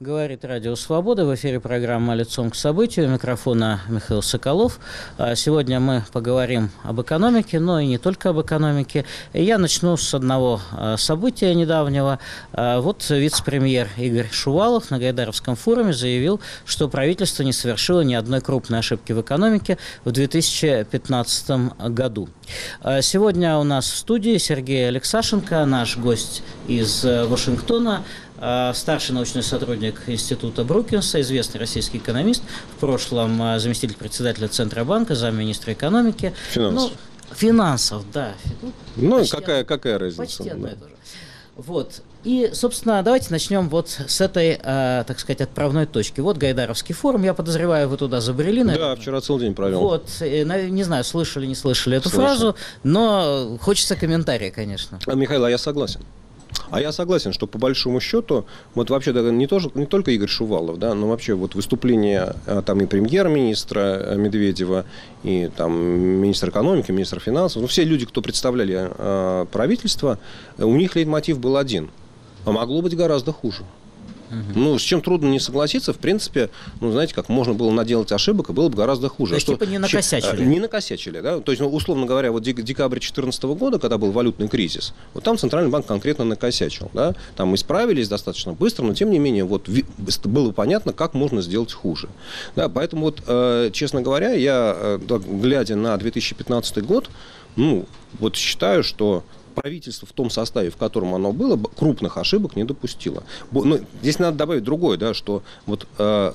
Говорит Радио Свобода. В эфире программа «Лицом к событию». У микрофона Михаил Соколов. Сегодня мы поговорим об экономике, но и не только об экономике. Я начну с одного события недавнего. Вот вице-премьер Игорь Шувалов на Гайдаровском форуме заявил, что правительство не совершило ни одной крупной ошибки в экономике в 2015 году. Сегодня у нас в студии Сергей Алексашенко, наш гость из Вашингтона, старший научный сотрудник Института Брукинса, известный российский экономист, в прошлом заместитель председателя Центробанка, замминистра экономики. Финансов, да. Какая разница? Почти одно и то же. Вот. И, собственно, давайте начнем вот с этой, так сказать, отправной точки. Вот Гайдаровский форум, я подозреваю, вы туда забрели, наверное. Да, вчера целый день провел. Вот, не знаю, слышали, не слышали эту фразу, но хочется комментария, конечно. Михаил, я согласен. Я согласен, что по большому счету, вот вообще не только Игорь Шувалов, да, но вообще вот выступление там и премьер-министра Медведева, и там министра экономики, министра финансов, все люди, кто представляли правительство, у них лейтмотив был один. А могло быть гораздо хуже. С чем трудно не согласиться, в принципе, знаете, как можно было наделать ошибок, и было бы гораздо хуже. То есть, не накосячили? Не накосячили, да. То есть, условно говоря, вот декабрь 2014 года, когда был валютный кризис, вот там Центральный банк конкретно накосячил, да. Там исправились достаточно быстро, но, тем не менее, вот было понятно, как можно сделать хуже. Да, поэтому, вот, честно говоря, я, глядя на 2015 год, вот считаю, что правительство в том составе, в котором оно было, крупных ошибок не допустило. Здесь надо добавить другое, да, что вот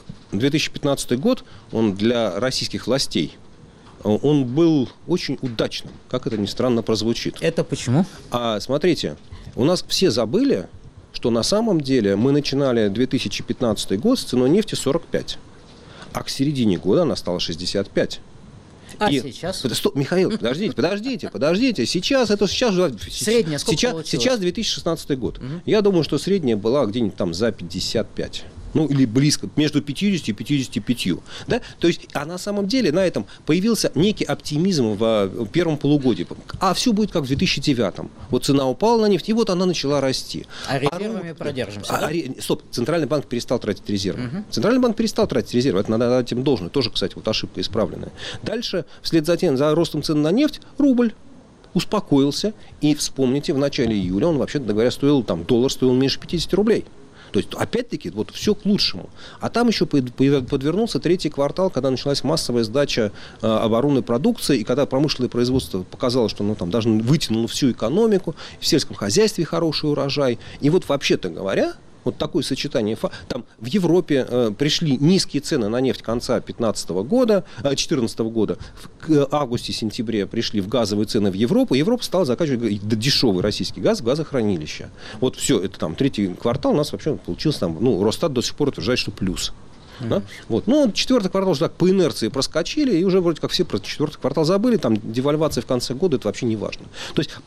2015 год, он для российских властей, он был очень удачным, как это ни странно прозвучит. Это почему? Смотрите, у нас все забыли, что на самом деле мы начинали 2015 год с ценой нефти 45, а к середине года она стала 65. Сейчас? Михаил, подождите. Сейчас средняя сколько получилось? Сейчас 2016 год. Я думаю, что средняя была где-нибудь там за 55. Или близко, между 50 и 55. Да? То есть, на самом деле на этом появился некий оптимизм в первом полугодии. Все будет как в 2009. Вот цена упала на нефть, и вот она начала расти. Резервами продержимся, да? Стоп, Центральный банк перестал тратить резервы. Центральный банк перестал тратить резервы, это надо этим должно. Тоже, кстати, вот ошибка исправленная. Дальше, вслед за тем, за ростом цен на нефть, рубль успокоился. И вспомните, в начале июля он, вообще-то говоря, доллар стоил меньше 50 рублей. То есть, опять-таки, вот все к лучшему. А там еще подвернулся третий квартал, когда началась массовая сдача оборонной продукции, и когда промышленное производство показало, что даже вытянуло всю экономику, в сельском хозяйстве хороший урожай. И вот, вообще-то говоря, вот такое сочетание. Там в Европе пришли низкие цены на нефть конца 2014 года. В августе-сентябре пришли в газовые цены в Европу. Европа стала закачивать дешевый российский газ в газохранилища. Вот все, это там третий квартал у нас вообще получился Росстат до сих пор утверждает, что плюс. Да? Вот. Четвертый квартал уже так по инерции проскочили, и уже вроде как все про четвертый квартал забыли, там девальвация в конце года, это вообще не важно. То есть,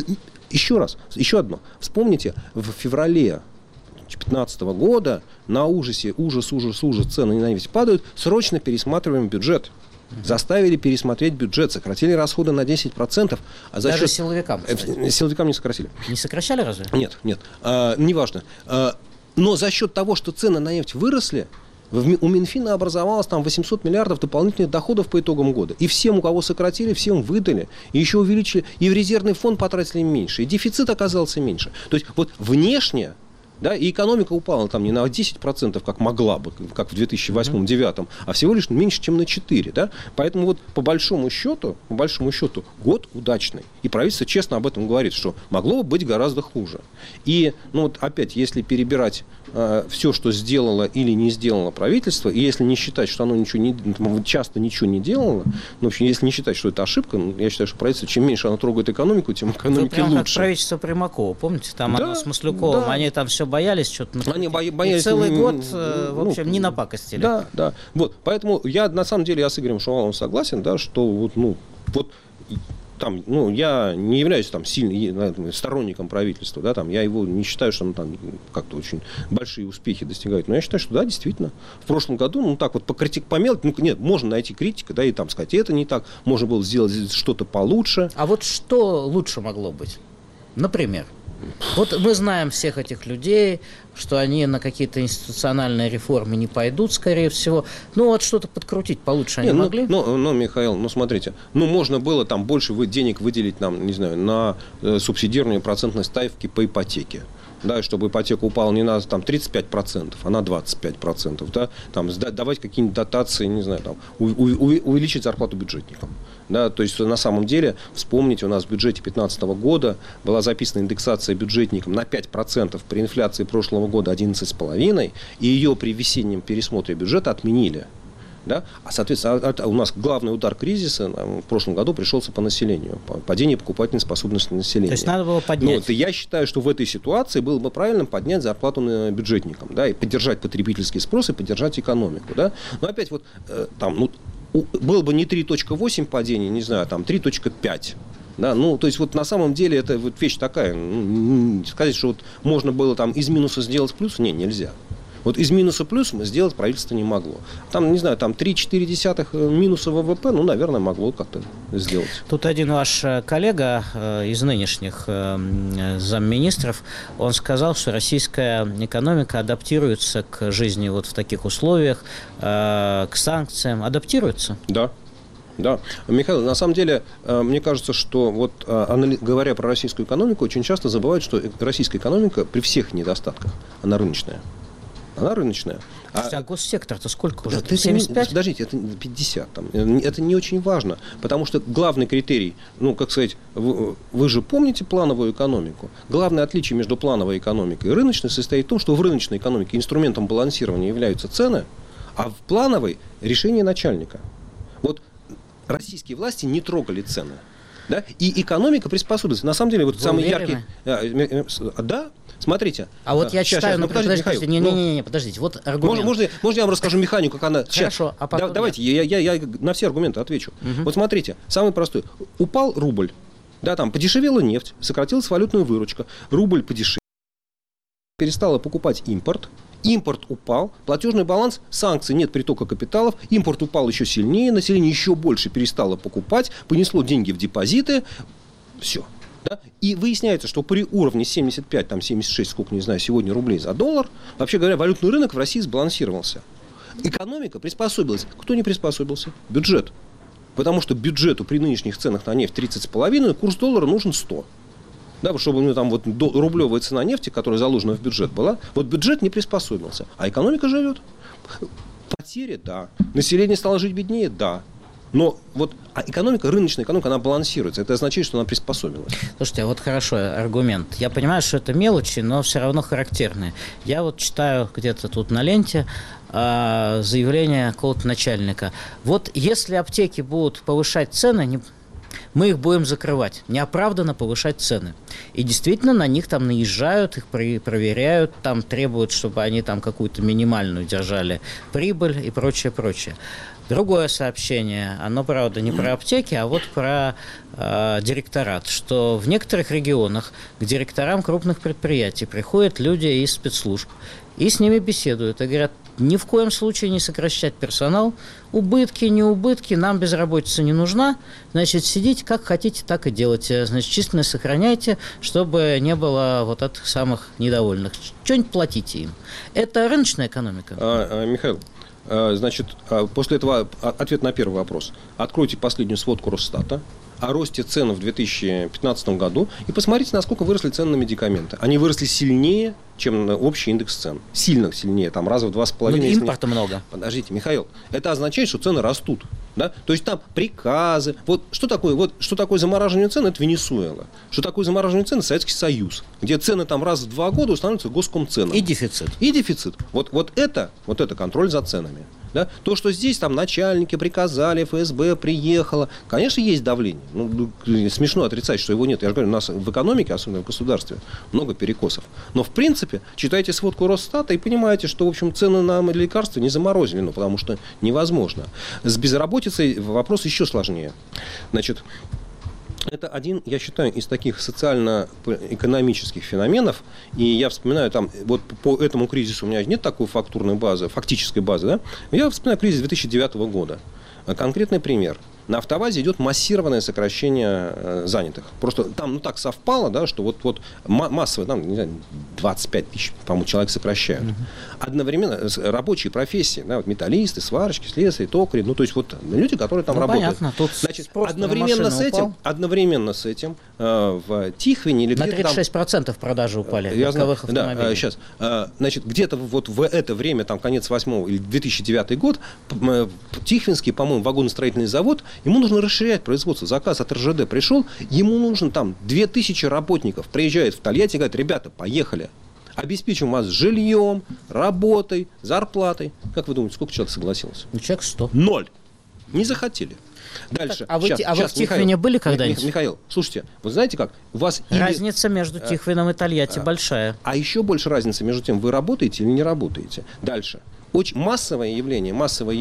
еще одно. Вспомните, в феврале 2015 года на ужас, цены на нефть падают, срочно пересматриваем бюджет. Заставили пересмотреть бюджет, сократили расходы на 10%. Даже силовикам, кстати. Силовикам не сократили. Не сокращали разве? Нет. Неважно. Но за счет того, что цены на нефть выросли, у Минфина образовалось там 800 миллиардов дополнительных доходов по итогам года. И всем, у кого сократили, всем выдали. И еще увеличили. И в резервный фонд потратили меньше. И дефицит оказался меньше. То есть, вот внешне, да, и экономика упала там не на 10%, как могла бы, как в 2008-2009, а всего лишь меньше, чем на 4%. Да? Поэтому вот по большому счету, год удачный. И правительство честно об этом говорит, что могло бы быть гораздо хуже. И, опять, если перебирать все, что сделало или не сделало правительство, и если не считать, что оно часто ничего не делало, в общем, если не считать, что это ошибка, я считаю, что правительство, чем меньше оно трогает экономику, тем экономике лучше. Как правительство Примакова, помните, там оно с Масляковым, они там все боялись что-то. Они боялись. И целый год, в общем, не напакостили. Да. Вот, поэтому я, на самом деле, я с Игорем Шуваловым согласен, да, что я не являюсь сильным сторонником правительства, да, я его не считаю, что он как-то очень большие успехи достигает. Но я считаю, что да, действительно, в прошлом году, нет, можно найти критика, да, и сказать, это не так, можно было сделать что-то получше. А вот что лучше могло быть? Например? Вот мы знаем всех этих людей, что они на какие-то институциональные реформы не пойдут, скорее всего. Ну, вот что-то подкрутить получше они могли? Михаил, смотрите, можно было там больше денег выделить нам, не знаю, на субсидирование процентной ставки по ипотеке. Да, чтобы ипотека упала не на там, 35%, а на 25%. Да, там, давать какие-нибудь дотации, не знаю, там, увеличить зарплату бюджетникам. Да, то есть, на самом деле, вспомните, у нас в бюджете 2015 года была записана индексация бюджетникам на 5%, при инфляции прошлого года 11,5%, и ее при весеннем пересмотре бюджета отменили. Да? А, соответственно, у нас главный удар кризиса в прошлом году пришелся по населению, падение покупательной способности населения. То есть надо было поднять. Я считаю, что в этой ситуации было бы правильно поднять зарплату бюджетникам, да, и поддержать потребительский спрос, и поддержать экономику. Да? Но опять было бы не 3.8 падение, не знаю, там 3.5. Да, то есть на самом деле это вещь такая. Сказать, что можно было там из минуса сделать плюс, нельзя. Из минуса плюс сделать правительство не могло. Там, не знаю, 3,4 минуса ВВП, наверное, могло как-то сделать. Тут один ваш коллега из нынешних замминистров, он сказал, что российская экономика адаптируется к жизни в таких условиях, к санкциям. Адаптируется? Да. Да. Михаил, на самом деле, мне кажется, что говоря про российскую экономику, очень часто забывают, что российская экономика при всех недостатках, она рыночная. Она рыночная. А госсектор-то сколько уже? 75? Подождите, это 50. Это не очень важно, потому что главный критерий, вы же помните плановую экономику? Главное отличие между плановой экономикой и рыночной состоит в том, что в рыночной экономике инструментом балансирования являются цены, а в плановой – решение начальника. Российские власти не трогали цены. Да? И экономика приспособилась. На самом деле, самый яркий... Да, смотрите. Я читаю... Подождите. Не, подождите. Вот аргумент. Можно я вам расскажу механику, как она... Хорошо, а потом... Давайте, я на все аргументы отвечу. Смотрите, самый простой. Упал рубль. Да, подешевела нефть, сократилась валютная выручка. Рубль подешевел. Перестала покупать импорт. Импорт упал, платежный баланс, санкций, нет притока капиталов, импорт упал еще сильнее, население еще больше перестало покупать, понесло деньги в депозиты, все. Да? И выясняется, что при уровне 75, 76, сколько, не знаю, сегодня рублей за доллар, вообще говоря, валютный рынок в России сбалансировался. Экономика приспособилась. Кто не приспособился? Бюджет. Потому что бюджету при нынешних ценах на нефть 30,5, курс доллара нужен 100. Да, чтобы у него рублевая цена нефти, которая заложена в бюджет была, бюджет не приспособился, а экономика живет. Потери, да. Население стало жить беднее, да. Но экономика, рыночная экономика, она балансируется. Это означает, что она приспособилась. Слушайте, хорошо аргумент. Я понимаю, что это мелочи, но все равно характерные. Я читаю где-то тут на ленте заявление какого-то начальника. Если аптеки будут повышать цены, мы их будем закрывать, неоправданно повышать цены. И действительно на них наезжают, их проверяют, требуют, чтобы они какую-то минимальную держали прибыль и прочее. Другое сообщение, оно, правда, не про аптеки, а про директорат, что в некоторых регионах к директорам крупных предприятий приходят люди из спецслужб и с ними беседуют и говорят: ни в коем случае не сокращать персонал, убытки, не убытки, нам безработица не нужна, значит, сидите как хотите, так и делайте, значит, численность сохраняйте, чтобы не было этих самых недовольных, что-нибудь платите им. Это рыночная экономика. Михаил, значит, после этого ответ на первый вопрос. Откройте последнюю сводку Росстата о росте цен в 2015 году и посмотрите, насколько выросли цены на медикаменты. Они выросли сильнее, чем общий индекс цен. Сильно сильнее, раза в 2,5. Но импорта много. Подождите, Михаил, это означает, что цены растут. Да? То есть там приказы. Что такое замораживание цен? Это Венесуэла. Что такое замораживание цен? Советский Союз. Где цены раз в 2 года устанавливаются госкомценами. И дефицит. Это контроль за ценами. Да? То, что здесь начальники приказали, ФСБ приехало, конечно, есть давление. Смешно отрицать, что его нет. Я же говорю, у нас в экономике, особенно в государстве, много перекосов. Но, в принципе, читайте сводку Росстата и понимаете, что, в общем, цены на лекарства не заморозили, потому что невозможно. С безработицей вопрос еще сложнее. Значит, это один, я считаю, из таких социально-экономических феноменов. И я вспоминаю, по этому кризису у меня нет такой фактурной базы, фактической базы, да? Я вспоминаю кризис 2009 года. Конкретный пример. на АвтоВАЗе идет массированное сокращение занятых. Просто там так совпало, да, что вот массово, там, не знаю, 25 тысяч, по-моему, человек сокращают. Одновременно рабочие профессии, да, вот металлисты, сварщики, слесари, токари, то есть вот люди, которые там работают. Понятно, тут значит, одновременно с этим в Тихвине или где-то на 36% продажи упали легковых автомобилей. Да, сейчас. Значит, где-то вот в это время, там, конец 8-го или 2009 год, Тихвинский, по-моему, вагоностроительный завод, ему нужно расширять производство. Заказ от РЖД пришел, ему нужно там 2000 работников. Приезжает в Тольятти и говорит: ребята, поехали. Обеспечим вас жильем, работой, зарплатой. Как вы думаете, сколько человек согласилось? Человек 100. 0. Не захотели. Дальше. Так, вы в Тихвине были когда-нибудь? Михаил, слушайте, вы знаете как? У вас разница между Тихвином и Тольятти большая. А еще больше разница между тем, вы работаете или не работаете. Дальше. Очень массовое явление,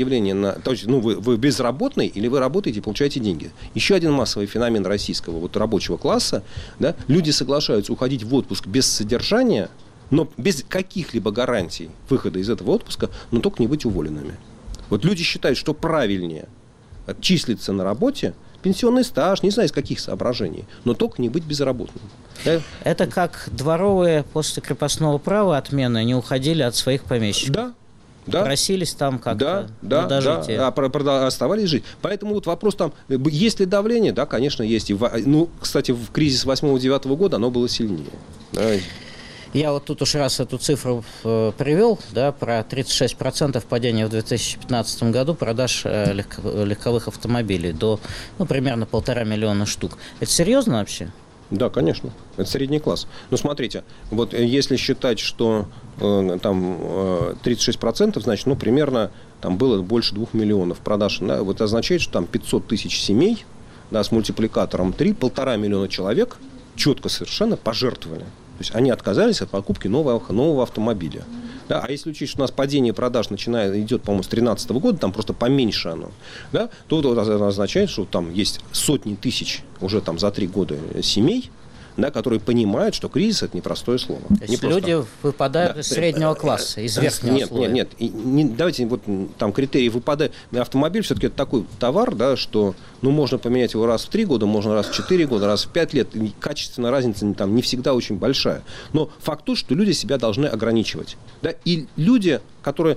то есть, вы безработный или вы работаете и получаете деньги. Еще один массовый феномен российского вот рабочего класса, да, люди соглашаются уходить в отпуск без содержания, но без каких-либо гарантий выхода из этого отпуска, но только не быть уволенными. Вот люди считают, что правильнее числиться на работе, пенсионный стаж, не знаю из каких соображений, но только не быть безработным. Да? Это как дворовые после крепостного права отмены не уходили от своих помещиков. Да. Просились там как-то дожитие. Оставались жить. Поэтому вот вопрос там, есть ли давление? Да, конечно, есть. Кстати, в кризис 8-9 года оно было сильнее. Да. Я вот тут уж раз эту цифру привел, да, про 36% падения в 2015 году продаж легковых автомобилей до примерно 1,5 миллиона штук. Это серьезно вообще? Да, конечно. Это средний класс. Но смотрите, вот если считать, что там 36%, значит, примерно там было больше 2 миллионов продаж. Да, вот означает, что там 500 тысяч семей, да, с мультипликатором 3, 1,5 миллиона человек четко совершенно пожертвовали. То есть они отказались от покупки нового автомобиля. Да, а если учесть, что у нас падение продаж идет, по-моему, с 2013 года, там просто поменьше оно, да, то это означает, что там есть сотни тысяч уже там за 3 года семей, да, которые понимают, что кризис – это непростое слово. То есть люди выпадают из среднего класса, из верхнего слоя. Нет. Давайте вот там критерии выпадают. Автомобиль все-таки это такой товар, да, что можно поменять его раз в 3 года, можно раз в 4 года, раз в 5 лет. И качественная разница там не всегда очень большая. Но факт тот, что люди себя должны ограничивать. Да? И люди, которые,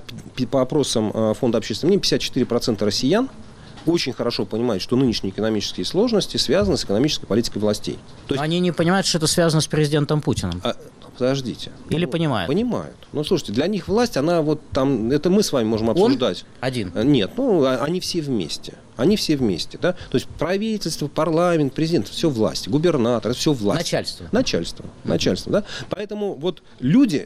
по опросам Фонда общественного мнения, 54% россиян очень хорошо понимают, что нынешние экономические сложности связаны с экономической политикой властей. То есть... Они не понимают, что это связано с президентом Путиным. Подождите. Или понимают? Понимают. Слушайте, для них власть, она вот там, это мы с вами можем обсуждать. Он один? Нет, они все вместе. Да? То есть правительство, парламент, президент, все власть, губернатор, все власть. Начальство, да? Поэтому вот люди,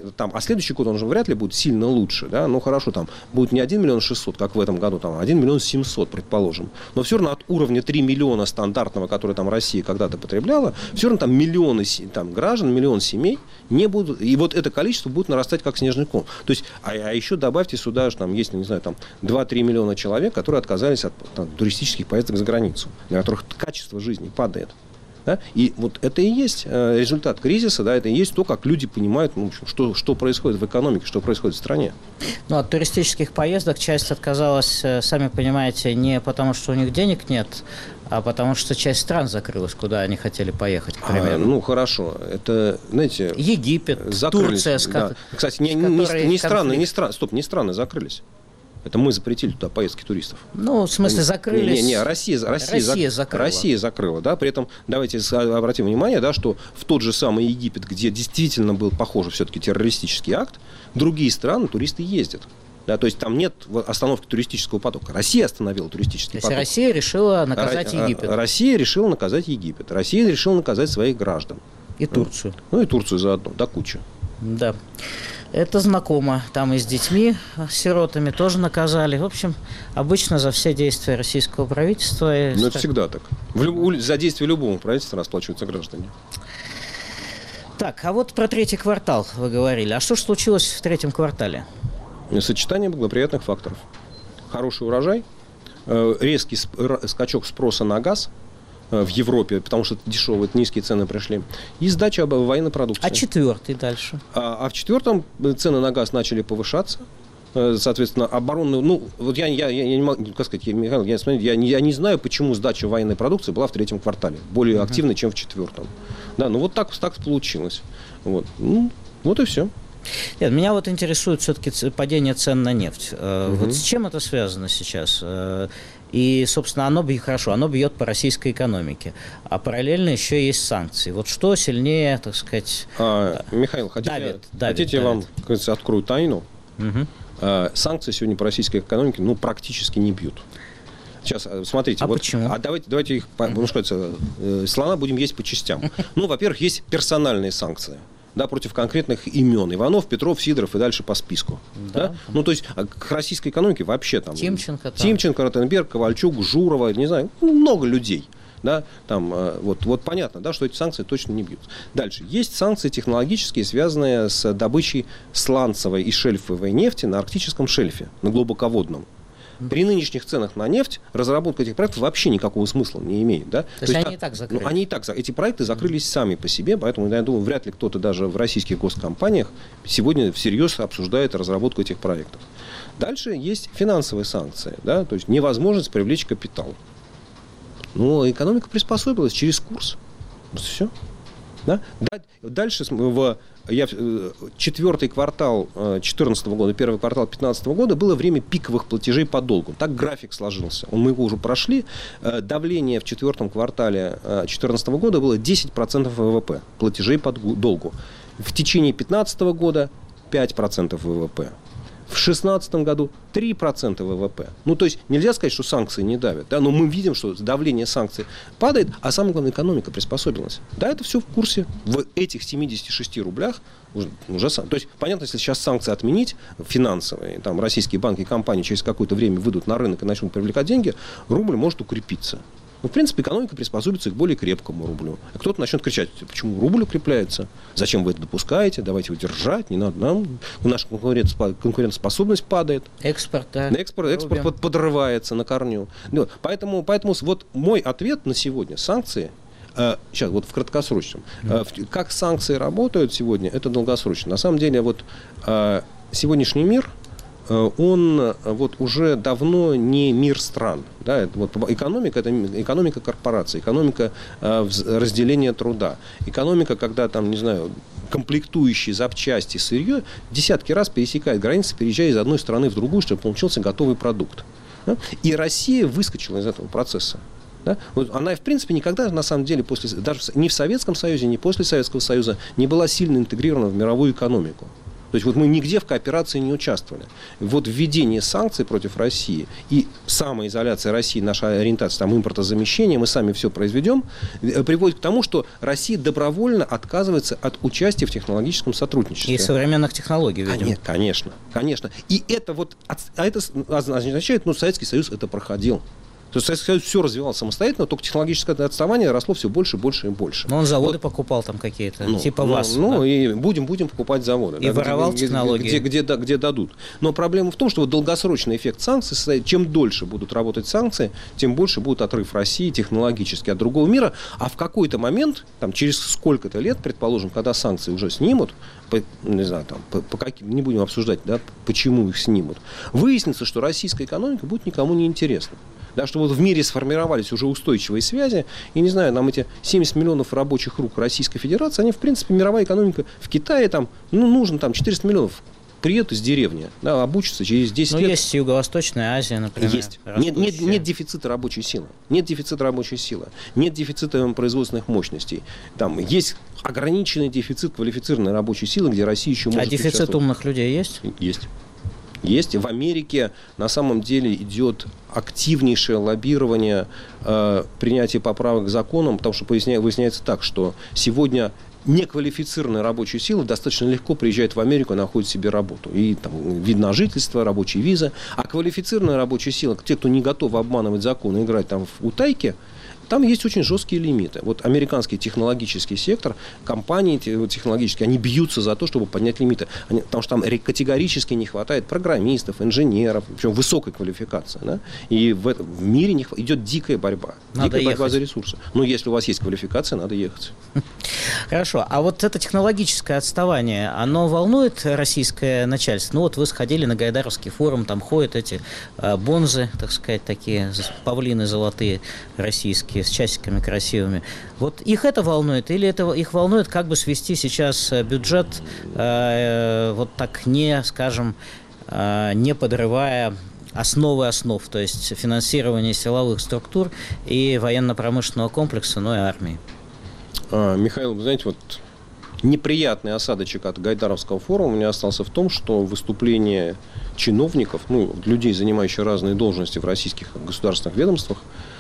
а следующий год он же вряд ли будет сильно лучше, да? Хорошо, там будет не 1 миллион 600, как в этом году, там 1 миллион 700, предположим. Но все равно от уровня 3 миллиона стандартного, который там Россия когда-то потребляла, все равно там миллионы граждан, миллион семей не будут, и вот это количество будет нарастать как снежный ком. То есть, а еще добавьте сюда, что там есть, не знаю, там 2-3 миллиона человек, которые отказались от туристических поездок за границу, для которых качество жизни падает. Да? И вот это и есть результат кризиса, да, это и есть то, как люди понимают, что происходит в экономике, что происходит в стране. От туристических поездок часть отказалась, сами понимаете, не потому, что у них денег нет, а потому что часть стран закрылась, куда они хотели поехать, к примеру. Хорошо. Это, знаете... Египет, Турция. Да. Кстати, не страны закрылись. Это мы запретили туда поездки туристов. В смысле, закрылись? Россия закрыла, да. При этом давайте обратим внимание, да, что в тот же самый Египет, где действительно был, похоже, все-таки террористический акт, другие страны туристы ездят. Да, то есть там нет остановки туристического потока. Россия остановила туристический поток. То есть Россия решила наказать Египет. Россия решила наказать Египет. Россия решила наказать своих граждан. И Турцию. И Турцию заодно, да, куча. Да. Это знакомо. Там и с детьми, сиротами тоже наказали. В общем, обычно за все действия российского правительства... Это всегда так. За действия любого правительства расплачиваются граждане. Так, а вот про третий квартал вы говорили. А что же случилось в третьем квартале? Сочетание благоприятных факторов. Хороший урожай, резкий скачок спроса на газ в Европе, потому что дешевые, низкие цены пришли, и сдача военной продукции. А четвертый дальше? А в четвертом цены на газ начали повышаться, соответственно, оборонную... Ну, вот я не могу, как сказать, Михаил, я не знаю, почему сдача военной продукции была в третьем квартале, более активной, чем в четвертом. Да, ну вот так получилось. Вот, ну, вот и все. Нет, меня вот интересует все-таки падение цен на нефть. Вот с чем это связано сейчас? И, собственно, оно бьет по российской экономике. А параллельно еще есть санкции. Вот что сильнее, так сказать, Михаил, давит. Я вам, как говорится, открою тайну. Санкции сегодня по российской экономике практически не бьют. Сейчас, смотрите. Почему? Давайте их, слона будем есть по частям. Во-первых, есть персональные санкции. Да, против конкретных имен. Иванов, Петров, Сидоров и дальше по списку. Да? Ну, то есть, к российской экономике вообще там... Тимченко, Ротенберг, Ковальчук, Журова, не знаю, много людей. Да, там, вот понятно, да, что эти санкции точно не бьют. Дальше. Есть санкции технологические, связанные с добычей сланцевой и шельфовой нефти на арктическом шельфе, на глубоководном. При нынешних ценах на нефть разработка этих проектов вообще никакого смысла не имеет. Да? То есть они и так закрылись? Эти проекты закрылись сами по себе, поэтому, я думаю, вряд ли кто-то даже в российских госкомпаниях сегодня всерьез обсуждает разработку этих проектов. Дальше есть финансовые санкции, да? То есть невозможность привлечь капитал. Но экономика приспособилась через курс. Все. Да? Дальше четвертый квартал 2014 года, первый квартал 2015 года было время пиковых платежей по долгу. Так график сложился. Мы его уже прошли. Давление в четвертом квартале 2014 года было 10% ВВП платежей по долгу. В течение 2015 года 5% ВВП. В 2016 году 3% ВВП. Ну, то есть, нельзя сказать, что санкции не давят. Да? Но мы видим, что давление санкций падает, а самое главное, экономика приспособилась. Да, это все в курсе. В этих 76 рублях уже... То есть, понятно, если сейчас санкции отменить, финансовые, там, российские банки и компании через какое-то время выйдут на рынок и начнут привлекать деньги, рубль может укрепиться. Ну, в принципе, экономика приспособится к более крепкому рублю. А кто-то начнет кричать, почему рубль укрепляется? Зачем вы это допускаете? Давайте его держать, не надо нам. Наша конкурентоспособность падает. Экспорт подрывается на корню. Поэтому вот мой ответ на сегодня. Санкции, сейчас вот в краткосрочном. Как санкции работают сегодня, это долгосрочно. На самом деле, вот сегодняний мир, он вот уже давно не мир стран. Да? Экономика – это экономика корпораций, экономика разделения труда. Экономика, когда там, не знаю, комплектующие, запчасти, сырье десятки раз пересекает границы, переезжая из одной страны в другую, чтобы получился готовый продукт. Да? И Россия выскочила из этого процесса. Да? Вот она, в принципе, никогда, на самом деле, даже ни в Советском Союзе, ни после Советского Союза не была сильно интегрирована в мировую экономику. То есть вот мы нигде в кооперации не участвовали. Вот введение санкций против России и самоизоляция России, наша ориентация, там, импортозамещение, мы сами все произведем, приводит к тому, что Россия добровольно отказывается от участия в технологическом сотрудничестве. И современных технологий, видимо. Конечно. И это это означает, Советский Союз это проходил. То есть Советский Союз все развивал самостоятельно, только технологическое отставание росло все больше, больше и больше. Но он заводы покупал там какие-то, типа вас. И будем покупать заводы. И воровал технологии. Где дадут. Но проблема в том, что долгосрочный эффект санкций состоит, чем дольше будут работать санкции, тем больше будет отрыв России технологически от другого мира. А в какой-то момент, там, через сколько-то лет, предположим, когда санкции уже снимут, не знаю, там, не будем обсуждать, да, почему их снимут, выяснится, что российская экономика будет никому не интересна. Да, что вот в мире сформировались уже устойчивые связи, и, не знаю, нам эти 70 миллионов рабочих рук Российской Федерации, они, в принципе, мировая экономика в Китае, там, нужно там 400 миллионов приедут из деревни, да, обучатся через 10 лет. Есть Юго-Восточная Азия, например. Есть. Нет дефицита рабочей силы. Нет дефицита производственных мощностей. Там есть ограниченный дефицит квалифицированной рабочей силы, где Россия еще может участвовать. А дефицит умных людей есть? Есть. В Америке на самом деле идет активнейшее лоббирование принятия поправок к законам, потому что выясняется так, что сегодня неквалифицированная рабочая сила достаточно легко приезжает в Америку и находит себе работу. И там вид на жительство, рабочие визы. А квалифицированная рабочая сила, те, кто не готовы обманывать законы, играть там в утайки, там есть очень жесткие лимиты. Вот американский технологический сектор, компании технологические, они бьются за то, чтобы поднять лимиты. Потому что там категорически не хватает программистов, инженеров, причем высокой квалификации. Да? И в мире идет дикая борьба. Дикая борьба за ресурсы. Но если у вас есть квалификация, надо ехать. Хорошо. А вот это технологическое отставание, оно волнует российское начальство? Ну вот вы сходили на Гайдаровский форум, там ходят эти бонзы, так сказать, такие павлины золотые российские с часиками красивыми. Вот их это волнует или это их волнует, как бы свести сейчас бюджет вот так не, скажем, не подрывая основы основ, то есть финансирование силовых структур и военно-промышленного комплекса, но и армии? Михаил, вы знаете, вот неприятный осадочек от Гайдаровского форума у меня остался в том, что выступления чиновников, людей, занимающих разные должности в российских государственных ведомствах,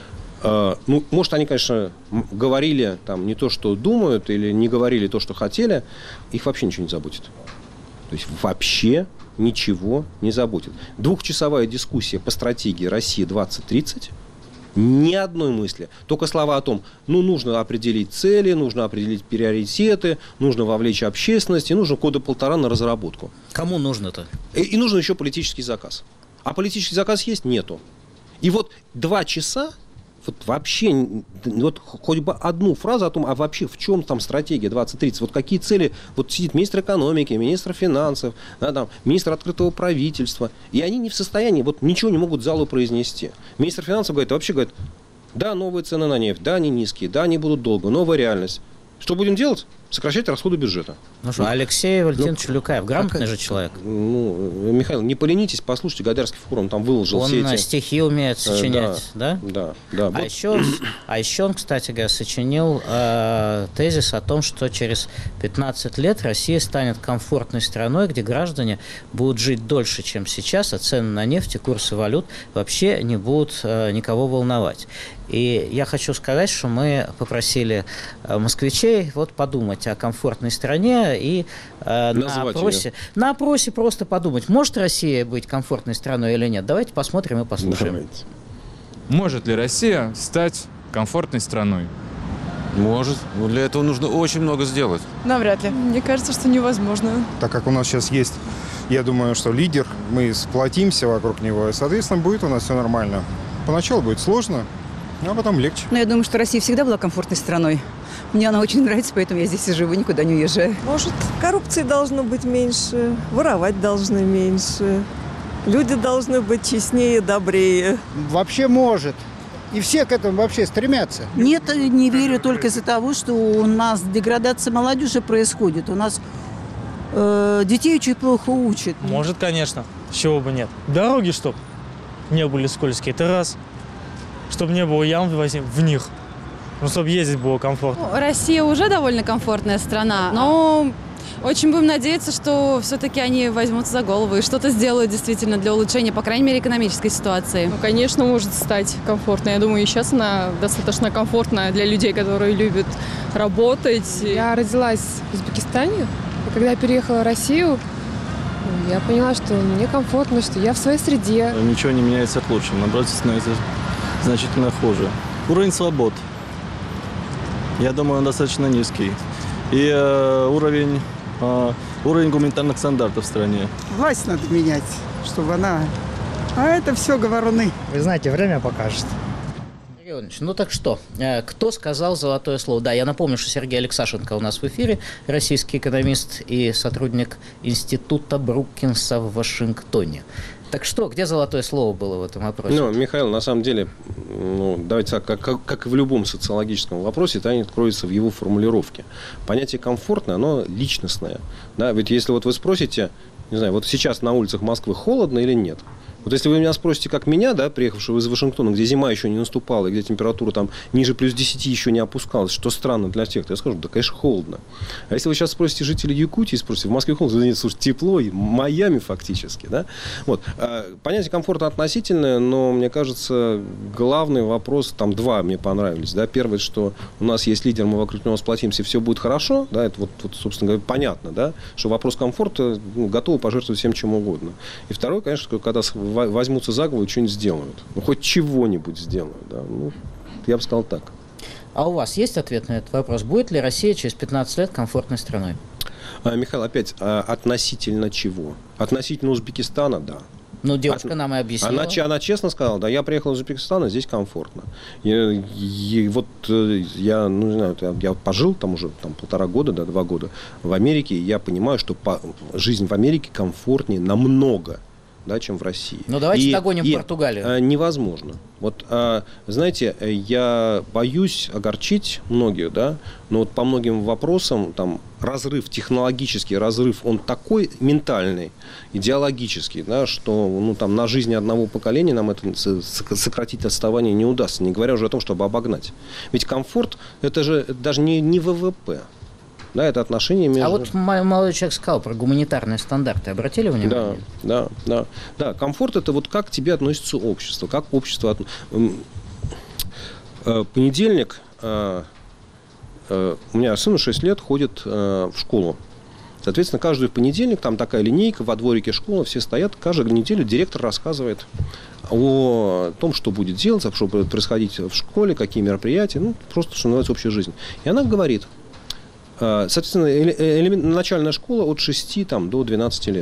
может, они, конечно, говорили там не то, что думают, или не говорили то, что хотели, их вообще ничего не заботит. То есть вообще ничего не заботит. 2-часовая дискуссия по стратегии России 2030, ни одной мысли. Только слова о том, нужно определить цели, нужно определить приоритеты, нужно вовлечь общественность, и нужно года 1,5 на разработку. Кому нужно-то? И нужен еще политический заказ. А политический заказ есть? Нету. И вот 2 часа вот вообще, вот хоть бы одну фразу о том, а вообще в чем там стратегия 2030, вот какие цели, вот сидит министр экономики, министр финансов, министр открытого правительства, и они не в состоянии, вот ничего не могут залу произнести. Министр финансов говорит, да, новые цены на нефть, да, они низкие, да, они будут долго, новая реальность. Что будем делать? Сокращать расходы бюджета. Алексей Валентинович Люкаев, грамотный же человек. Михаил, не поленитесь, послушайте, Гайдарский форум там выложил все эти... Он стихи умеет сочинять, да? Да. А еще он, кстати говоря, сочинил тезис о том, что через 15 лет Россия станет комфортной страной, где граждане будут жить дольше, чем сейчас, а цены на нефть и курсы валют вообще не будут никого волновать. И я хочу сказать, что мы попросили москвичей подумать о комфортной стране и на опросе просто подумать, может Россия быть комфортной страной или нет. Давайте посмотрим и послушаем. Давайте. Может ли Россия стать комфортной страной? Может. Но для этого нужно очень много сделать. Навряд ли. Мне кажется, что невозможно. Так как у нас сейчас есть, я думаю, что лидер, мы сплотимся вокруг него, и, соответственно, будет у нас все нормально. Поначалу будет сложно, а потом легче. Но я думаю, что Россия всегда была комфортной страной. Мне она очень нравится, поэтому я здесь и живу, никуда не уезжаю. Может, коррупции должно быть меньше, воровать должны меньше, люди должны быть честнее, добрее. Вообще может. И все к этому вообще стремятся. Нет, не верю только из-за того, что у нас деградация молодежи происходит. У нас детей очень плохо учат. Может, конечно. С чего бы нет. Дороги, чтоб не были скользкие, это раз. Чтобы не было ям в них. Чтобы ездить было комфортно. Россия уже довольно комфортная страна, но очень будем надеяться, что все-таки они возьмутся за голову и что-то сделают действительно для улучшения, по крайней мере, экономической ситуации. Конечно, может стать комфортной. Я думаю, и сейчас она достаточно комфортная для людей, которые любят работать. Я родилась в Узбекистане, и когда я переехала в Россию, я поняла, что мне комфортно, что я в своей среде. Ничего не меняется к лучшему, наоборот, становится значительно хуже. Уровень свобод, я думаю, он достаточно низкий. И уровень гуманитарных стандартов в стране. Власть надо менять, чтобы она... А это все говоруны. Вы знаете, время покажет. Сергей Иванович, так что? Кто сказал золотое слово? Да, я напомню, что Сергей Алексашенко у нас в эфире, российский экономист и сотрудник Института Брукинса в Вашингтоне. Так что, где золотое слово было в этом вопросе? Михаил, на самом деле, давайте так, как и в любом социологическом вопросе, тайна кроется в его формулировке. Понятие комфортное, оно личностное. Да? Ведь если вы спросите, не знаю, сейчас на улицах Москвы холодно или нет? Если вы меня спросите, как меня, приехавшего из Вашингтона, где зима еще не наступала, и где температура там ниже плюс 10 еще не опускалась, что странно для всех, то я скажу, да, конечно, холодно. А если вы сейчас спросите жителей Якутии, спросите, в Москве холодно, нет, слушайте, тепло, и Майами фактически, да? Понятие комфорта относительное, но, мне кажется, главный вопрос, там два мне понравились, да? Первое, что у нас есть лидер, мы вокруг него сплотимся, все будет хорошо, да, это собственно говоря, понятно, да, что вопрос комфорта готовы пожертвовать всем чем угодно. И второе, конечно, когда возьмутся за голову и что-нибудь сделают. Хоть чего-нибудь сделают. Да? Я бы сказал так. А у вас есть ответ на этот вопрос? Будет ли Россия через 15 лет комфортной страной? Михаил, опять, относительно чего? Относительно Узбекистана, да. Ну, девушка нам и объяснила. Она честно сказала, да, я приехал из Узбекистана, здесь комфортно. И вот я, ну, не знаю, я пожил там уже 1,5 года, 2 года в Америке, и я понимаю, что жизнь в Америке комфортнее намного, да, чем в России. Ну, давайте догоним Португалию. Невозможно. Вот, знаете, я боюсь огорчить многих, да, но вот по многим вопросам там технологический разрыв, он такой ментальный, идеологический, да, что ну, там, на жизни одного поколения нам это сократить отставание не удастся, не говоря уже о том, чтобы обогнать. Ведь комфорт – это же даже не ВВП. Да, это отношения между... А вот молодой человек сказал про гуманитарные стандарты. Обратили внимание? Да. Комфорт – это вот как к тебе относится общество, как общество... Понедельник... У меня сыну 6 лет, ходит в школу. Соответственно, каждый понедельник, там такая линейка, во дворике школы, все стоят. Каждую неделю директор рассказывает о том, что будет делаться, что будет происходить в школе, какие мероприятия, ну, просто, что называется, общая жизнь. И она говорит, соответственно, начальная школа от 6 до 12 лет.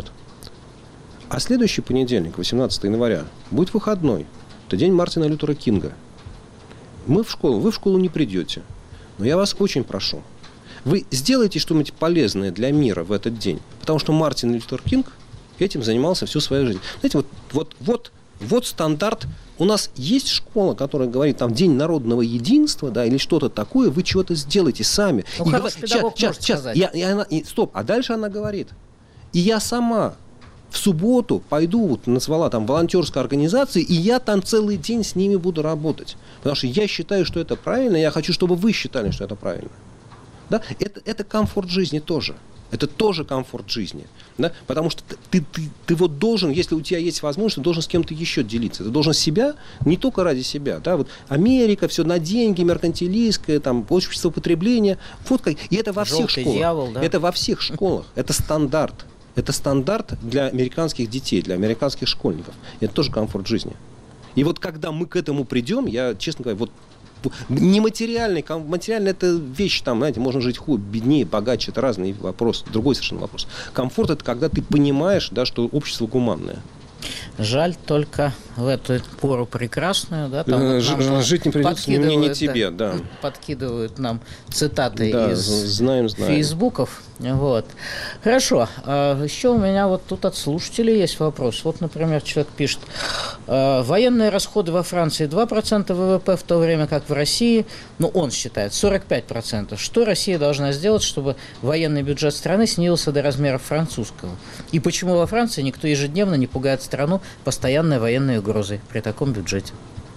А следующий понедельник, 18 января, будет выходной. Это день Мартина Лютера Кинга. Вы в школу не придете. Но я вас очень прошу, вы сделайте что-нибудь полезное для мира в этот день. Потому что Мартин Лютер Кинг этим занимался всю свою жизнь. Знаете, вот стандарт. У нас есть школа, которая говорит, там, День народного единства, да, или что-то такое, вы чего-то сделаете сами. Ну, хороший педагог может сказать. Стоп, а дальше она говорит, и я сама в субботу пойду, вот назвала там волонтерской организации, и я там целый день с ними буду работать. Потому что я считаю, что это правильно, я хочу, чтобы вы считали, что это правильно. Да? Это комфорт жизни тоже. Это тоже комфорт жизни. Да? Потому что ты вот должен, если у тебя есть возможность, ты должен с кем-то еще делиться. Ты должен себя, не только ради себя. Да? Вот Америка, все на деньги, меркантилистское, там, общество потребления. Вот как. И это во всех школах. Дьявол, да? Это во всех школах. Это стандарт. Это стандарт для американских детей, для американских школьников. Это тоже комфорт жизни. И вот когда мы к этому придем, я, честно говоря, вот нематериальный, материальный это вещь, там, знаете, можно жить беднее, богаче, это разный вопрос, другой совершенно вопрос. Комфорт это когда ты понимаешь, да, что общество гуманное. Жаль только в эту пору прекрасную, да, там жить не придется мне, не тебе, да. Подкидывают нам цитаты из знаем. фейсбуков. Вот. Хорошо. Еще у меня вот тут от слушателей есть вопрос. Вот, например, человек пишет, военные расходы во Франции 2% ВВП, в то время как в России, ну, он считает, 45%. Что Россия должна сделать, чтобы военный бюджет страны снизился до размеров французского? И почему во Франции никто ежедневно не пугает страну постоянной военной угрозой при таком бюджете?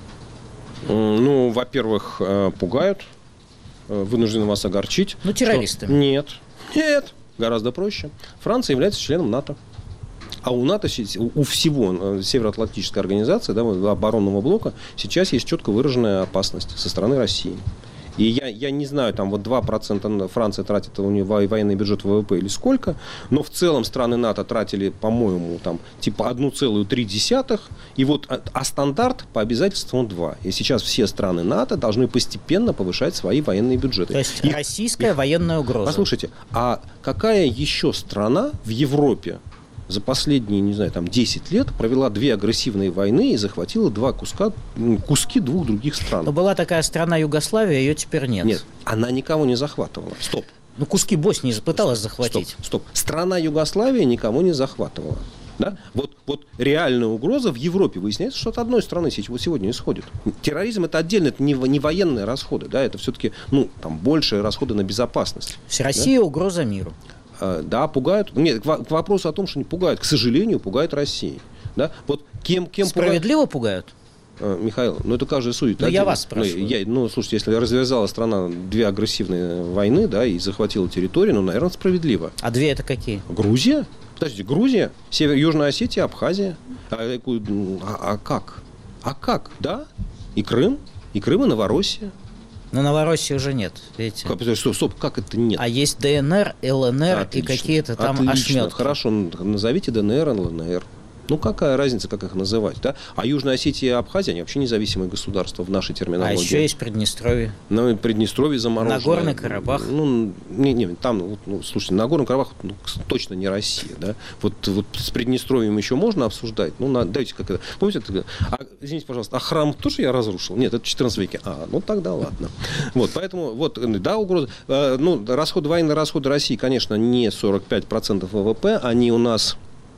Ну, во-первых, пугают, вынуждены вас огорчить. Ну, террористами. Нет, гораздо проще. Франция является членом НАТО. А у НАТО, у всего Североатлантической организации, да, оборонного блока, сейчас есть четко выраженная опасность со стороны России. И я не знаю, там вот 2% Франция тратит у нее военный бюджет ВВП или сколько, но в целом страны НАТО тратили, по-моему, там типа 1,3, и вот, а стандарт по обязательствам 2. И сейчас все страны НАТО должны постепенно повышать свои военные бюджеты. То есть российская военная угроза. Послушайте, а какая еще страна в Европе за последние, не знаю, там 10 лет провела 2 агрессивные войны и захватила куски 2 других стран? Но была такая страна Югославия, ее теперь нет. Нет, она никого не захватывала. Стоп. Ну, куски Боснии пыталась захватить. Стоп. Страна Югославия никого не захватывала. Да? Вот реальная угроза в Европе выясняется, что от одной страны сегодня исходит. Терроризм это отдельно, это не военные расходы, да, это все-таки там большие расходы на безопасность. Россия угроза миру. Да, пугают. Нет, к вопросу о том, что не пугают, к сожалению, пугают Россией. Да? Вот кем справедливо пугают? Михаил, это каждый судит. Я вас спрашиваю. Слушайте, если развязала страна 2 агрессивные войны, да, и захватила территорию, наверное, справедливо. А 2 это какие? Грузия? Подождите, Грузия, Южная Осетия, Абхазия. А как? А как? Да? И Крым, и Новороссия. Но Новороссии уже нет, видите? Стоп, как это нет? А есть ДНР, ЛНР. Отлично, и какие-то там ошметки. Хорошо, назовите ДНР, ЛНР. Ну, какая разница, как их называть, да? А Южная Осетия и Абхазия, они вообще независимые государства в нашей терминологии. А еще есть Приднестровье. Ну, Приднестровье замороженное. Нагорный Карабах. Ну, там, слушайте, Нагорный Карабах точно не Россия, да? Вот с Приднестровьем еще можно обсуждать. Ну, дайте как это. Помните, извините, пожалуйста, а храм тоже я разрушил? Нет, это в 14 веке. Ну, тогда ладно. Вот, поэтому, да, угроза. Военные расходы России, конечно, не 45% ВВП, они у нас...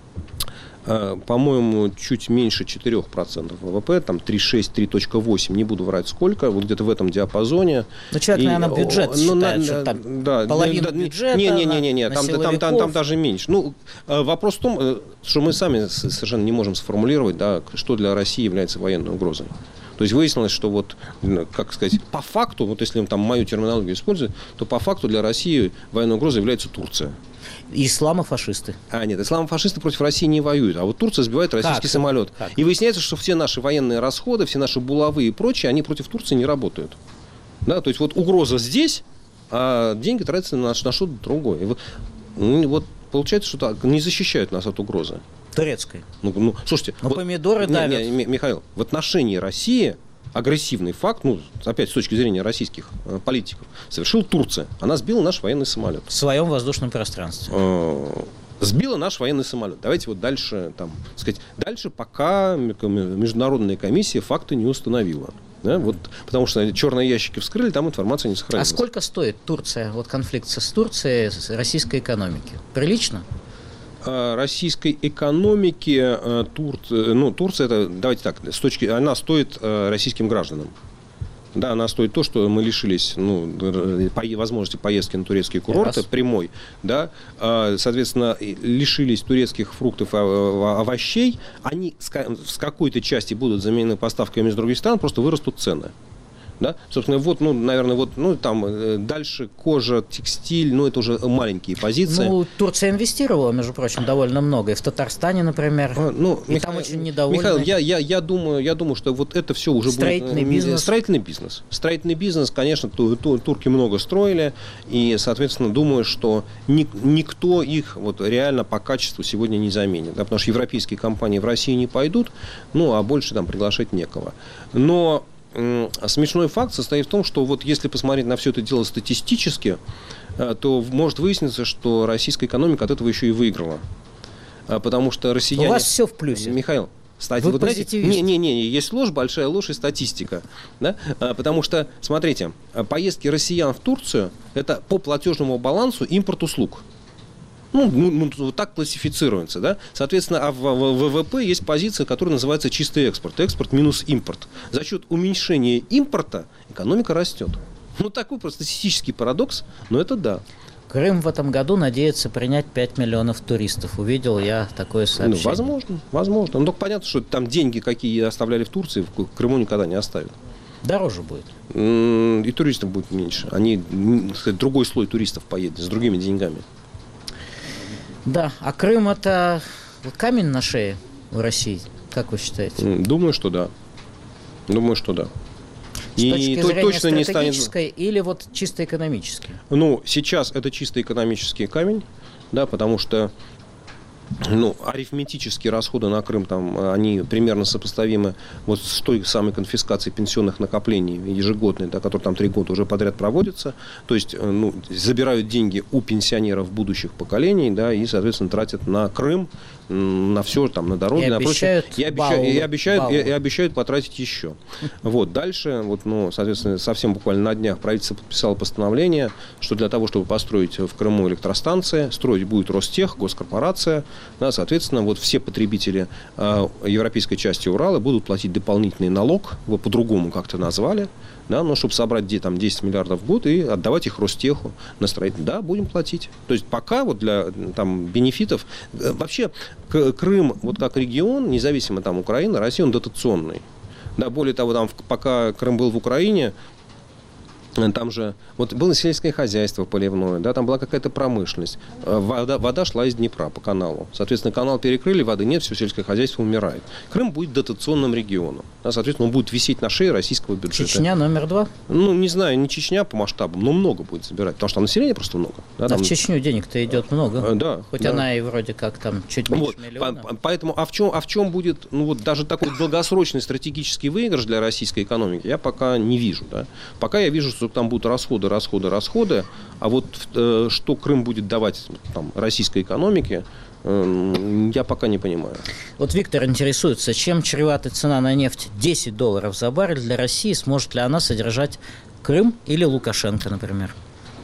по-моему, чуть меньше 4% ВВП, там 3,6, 3,8, не буду врать сколько, вот где-то в этом диапазоне. Ну, человек, наверное, бюджет считает, что там половину бюджета не, там даже меньше. Ну, вопрос в том, что мы сами совершенно не можем сформулировать, да, что для России является военной угрозой. То есть выяснилось, что вот, как сказать, по факту, вот если там мою терминологию использовать, то по факту для России военной угрозой является Турция. Исламофашисты. Нет, исламофашисты против России не воюют, а вот Турция сбивает российский самолет. Как? И выясняется, что все наши военные расходы, все наши булавы и прочее, они против Турции не работают. Да, то есть вот угроза здесь, а деньги тратятся на что-то другое. И вот получается, что не защищают нас от угрозы. Турецкой. Слушайте. Помидоры давят. Михаил, в отношении России агрессивный факт, опять с точки зрения российских политиков, совершила Турция. Она сбила наш военный самолет. В своем воздушном пространстве. Сбила наш военный самолет. Давайте вот дальше, дальше пока международная комиссия факты не установила. Да, потому что черные ящики вскрыли, там информация не сохранилась. А сколько стоит Турция, конфликт с Турцией, с российской экономики? Прилично? Российской экономики Турция, это, давайте так, она стоит российским гражданам. Да, она стоит то, что мы лишились возможности поездки на турецкие курорты прямой, да, соответственно, лишились турецких фруктов и овощей, они с какой-то части будут заменены поставками из других стран, просто вырастут цены. Да? Собственно, наверное, там дальше кожа, текстиль, это уже маленькие позиции. Турция инвестировала, между прочим, довольно много. И в Татарстане, например. И там очень недовольны. Михаил, я думаю, что вот это все уже строительный будет... бизнес. Строительный бизнес, конечно, турки много строили. И, соответственно, думаю, что никто их реально по качеству сегодня не заменит. Да? Потому что европейские компании в России не пойдут, а больше там приглашать некого. Но смешной факт состоит в том, что если посмотреть на все это дело статистически, то может выясниться, что российская экономика от этого еще и выиграла. Потому что россияне... У вас все в плюсе. Mихаил, кстати, вы позитивист. Есть ложь, большая ложь и статистика. Да? Потому что, смотрите, поездки россиян в Турцию – это по платежному балансу импорт услуг. Так классифицируется, да? Соответственно, в ВВП есть позиция, которая называется чистый экспорт. Экспорт минус импорт. За счет уменьшения импорта экономика растет. Такой просто статистический парадокс, но это да. Крым в этом году надеется принять 5 миллионов туристов. Увидел я такое сообщение. Возможно. Но только понятно, что там деньги, какие оставляли в Турции, в Крыму никогда не оставят. Дороже будет. И туристов будет меньше. Другой слой туристов поедет с другими деньгами. Да, а Крым – это камень на шее у России, как вы считаете? Думаю, что да. С точки зрения стратегической или чисто экономической? Сейчас это чисто экономический камень, да, потому что арифметические расходы на Крым, они примерно сопоставимы с той самой конфискацией пенсионных накоплений ежегодной, да, которые там 3 года уже подряд проводятся. То есть, забирают деньги у пенсионеров будущих поколений, да, и, соответственно, тратят на Крым, на все, на дороги, на прочее. И обещают потратить еще. Дальше, соответственно, совсем буквально на днях правительство подписало постановление, что для того, чтобы построить в Крыму электростанции, строить будет Ростех, госкорпорация. Да, соответственно, все потребители европейской части Урала будут платить дополнительный налог, его по-другому как-то назвали, да, чтобы собрать 10 миллиардов в год и отдавать их Ростеху на строительство. Да, будем платить. То есть пока для бенефитов... Вообще Крым как регион, независимо Украины, Россия, он дотационный. Да, более того, пока Крым был в Украине, Там же вот было сельское хозяйство поливное, да, там была какая-то промышленность. Вода шла из Днепра по каналу. Соответственно, канал перекрыли, воды нет, все сельское хозяйство умирает. Крым будет дотационным регионом. Да, соответственно, он будет висеть на шее российского бюджета. Чечня номер 2? Ну, не знаю, не Чечня по масштабам, но много будет собирать, потому что там населения просто много. Да, там... в Чечню денег-то идет много. Да. Хоть да. она и вроде как там чуть меньше миллиона. Поэтому, в чем будет, ну, вот даже такой долгосрочный стратегический выигрыш для российской экономики, я пока не вижу. Да. Пока я вижу, что там будут расходы, а вот что Крым будет давать там, российской экономике, я пока не понимаю. Вот Виктор интересуется, чем чревата цена на нефть $10 за баррель для России, сможет ли она содержать Крым или Лукашенко, например?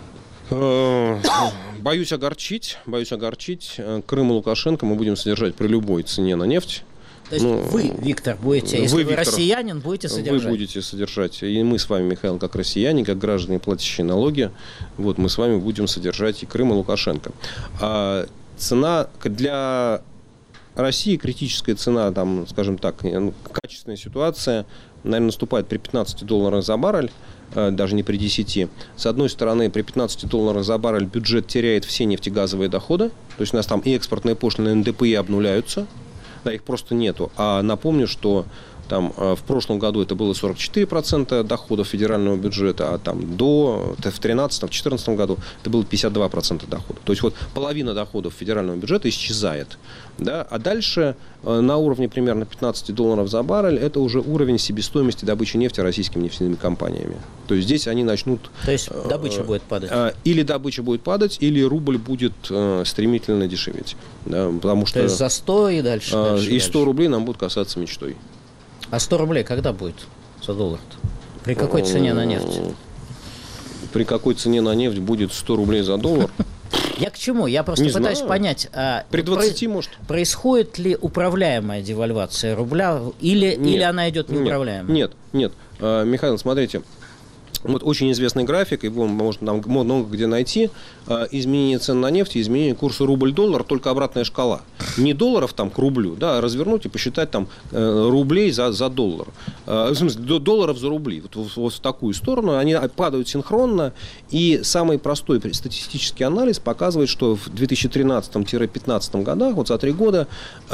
Боюсь огорчить. Крым и Лукашенко мы будем содержать при любой цене на нефть. То есть вы, Виктор, будете, если вы россиянин, будете содержать? Вы будете содержать. И мы с вами, Михаил, как россияне, как граждане, платящие налоги, вот мы с вами будем содержать и Крым, и Лукашенко. А цена для России, критическая цена, там, скажем так, качественная ситуация, наверное, наступает при $15 за баррель, даже не при 10. С одной стороны, при $15 за баррель бюджет теряет все нефтегазовые доходы, то есть у нас там и экспортные пошлины, и НДПИ обнуляются. Да, их просто нету. А напомню, что там в прошлом году это было 44% доходов федерального бюджета, а там в 2013-2014 году это было 52% доходов. То есть вот половина доходов федерального бюджета исчезает. Да? А дальше на уровне примерно $15 за баррель это уже уровень себестоимости добычи нефти российскими нефтяными компаниями. То есть здесь они начнут... То есть добыча будет падать? Или добыча будет падать, или рубль будет стремительно дешеветь. Да? Потому что... То есть за 100 и дальше? И 100 рублей нам будут касаться мечтой. А 100 рублей когда будет за доллар-то? При какой цене на нефть? При какой цене на нефть будет 100 рублей за доллар? Я к чему? Я просто пытаюсь понять, при 20 может. Происходит ли управляемая девальвация рубля или она идет неуправляемая? Нет. Михаил, смотрите. Вот очень известный график, его можно там много где найти. Изменение цен на нефть, изменение курса рубль-доллар, только обратная шкала. Не долларов там к рублю, да, а развернуть и посчитать там рублей за доллар. В смысле, долларов за рубли. Вот в такую сторону. Они падают синхронно. И самый простой статистический анализ показывает, что в 2013-2015 годах, вот за 3 года,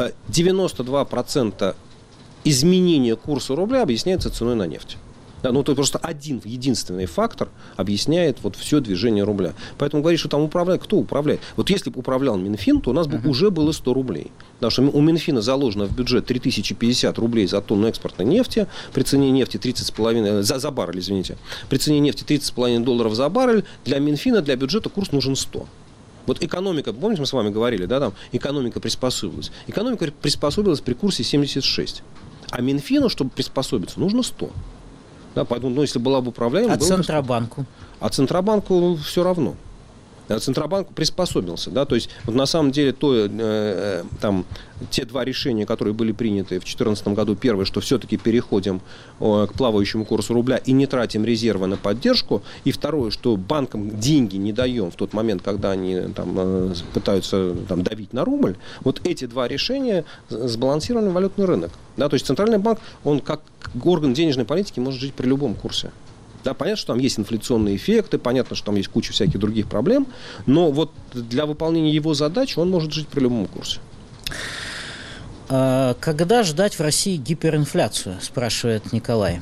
92% изменения курса рубля объясняется ценой на нефть. Да, ну, это просто единственный фактор объясняет вот все движение рубля. Поэтому говорить, что там управляет, кто управляет? Вот если бы управлял Минфин, то у нас бы уже было 100 рублей. Потому что у Минфина заложено в бюджет 3050 рублей за тонну экспортной нефти, при цене нефти 30,5, за баррель, извините, при цене нефти $30,5 за баррель, для Минфина, для бюджета курс нужен 100. Вот экономика, помните, мы с вами говорили, да, там, экономика приспособилась. Экономика приспособилась при курсе 76. А Минфину, чтобы приспособиться, нужно 100. Да, поэтому, если была бы управляемая... А Центробанку? А Центробанку все равно. Центробанк приспособился. Да, то есть, вот на самом деле, те два решения, которые были приняты в 2014 году, первое, что все-таки переходим к плавающему курсу рубля и не тратим резервы на поддержку, и второе, что банкам деньги не даем в тот момент, когда они там, пытаются там, давить на рубль, вот эти два решения сбалансировали валютный рынок. Да, то есть Центральный банк, он как орган денежной политики может жить при любом курсе. Да, понятно, что там есть инфляционные эффекты, понятно, что там есть куча всяких других проблем, но вот для выполнения его задач он может жить при любом курсе. Когда ждать в России гиперинфляцию, спрашивает Николай.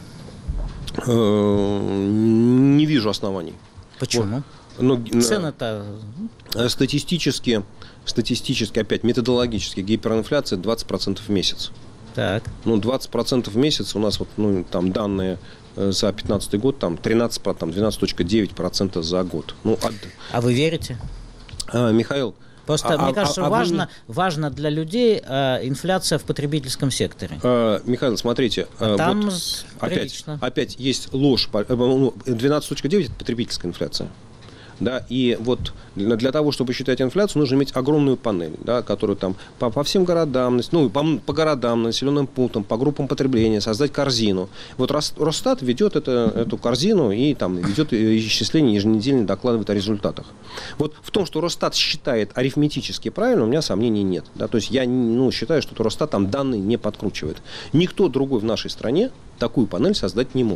Не вижу оснований. Почему? Цены-то... Статистически, опять методологически, гиперинфляция 20% в месяц. Так. 20% в месяц у нас вот, там данные за 2015 год, там 12,9% за год. А вы верите? Михаил, просто мне кажется, важно для людей инфляция в потребительском секторе. Михаил, смотрите, там вот опять есть ложь. 12,9% это потребительская инфляция. Да, и вот для того, чтобы считать инфляцию, нужно иметь огромную панель, да, которую там по всем городам, по городам, населенным пунктам, по группам потребления, создать корзину. Вот Росстат ведет эту корзину и там ведет исчисление, еженедельно докладывает о результатах. Вот в том, что Росстат считает арифметически правильно, у меня сомнений нет. Да, то есть я считаю, что Росстат там данные не подкручивает. Никто другой в нашей стране такую панель создать не может.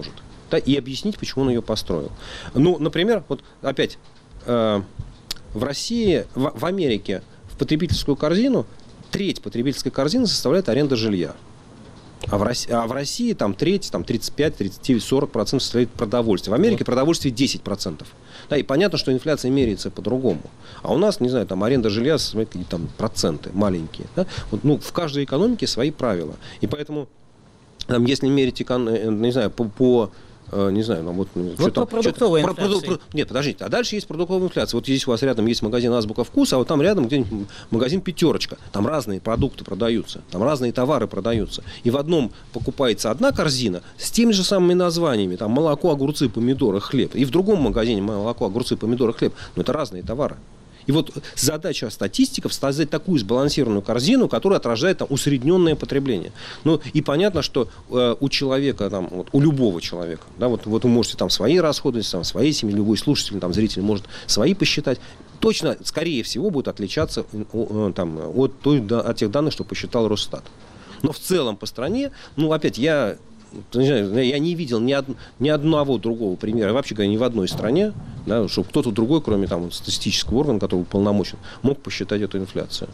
да, и объяснить, почему он ее построил. Ну, например, вот опять, в России, в Америке в потребительскую корзину треть потребительской корзины составляет аренда жилья. А в России там треть, там 35, 39, 40% составляет продовольствие. В Америке продовольствие 10%. Да, и понятно, что инфляция меряется по-другому. А у нас, не знаю, там аренда жилья составляет какие-то там проценты маленькие. Да? Вот, ну, в каждой экономике свои правила. И поэтому, там, если мерить, не знаю, не знаю, ну, вот по продуктовой инфляции. Нет, подождите, а дальше есть продуктовая инфляция. Вот здесь у вас рядом есть магазин «Азбука вкуса», а вот там рядом где-нибудь магазин «Пятерочка». Там разные продукты продаются, там разные товары продаются. И в одном покупается одна корзина с теми же самыми названиями, там молоко, огурцы, помидоры, хлеб. И в другом магазине молоко, огурцы, помидоры, хлеб. Но это разные товары. И вот задача статистиков создать такую сбалансированную корзину, которая отражает там усредненное потребление. Ну, и понятно, что у человека, там, вот, у любого человека, да, вот вы можете там свои расходы, там, свои семьи, любой слушатель, там, зритель может свои посчитать, точно, скорее всего, будет отличаться там, от тех данных, что посчитал Росстат. Но в целом по стране, ну, опять, я не видел ни одного другого примера, вообще говоря, ни в одной стране, да, чтобы кто-то другой, кроме там, статистического органа, который уполномочен, мог посчитать эту инфляцию.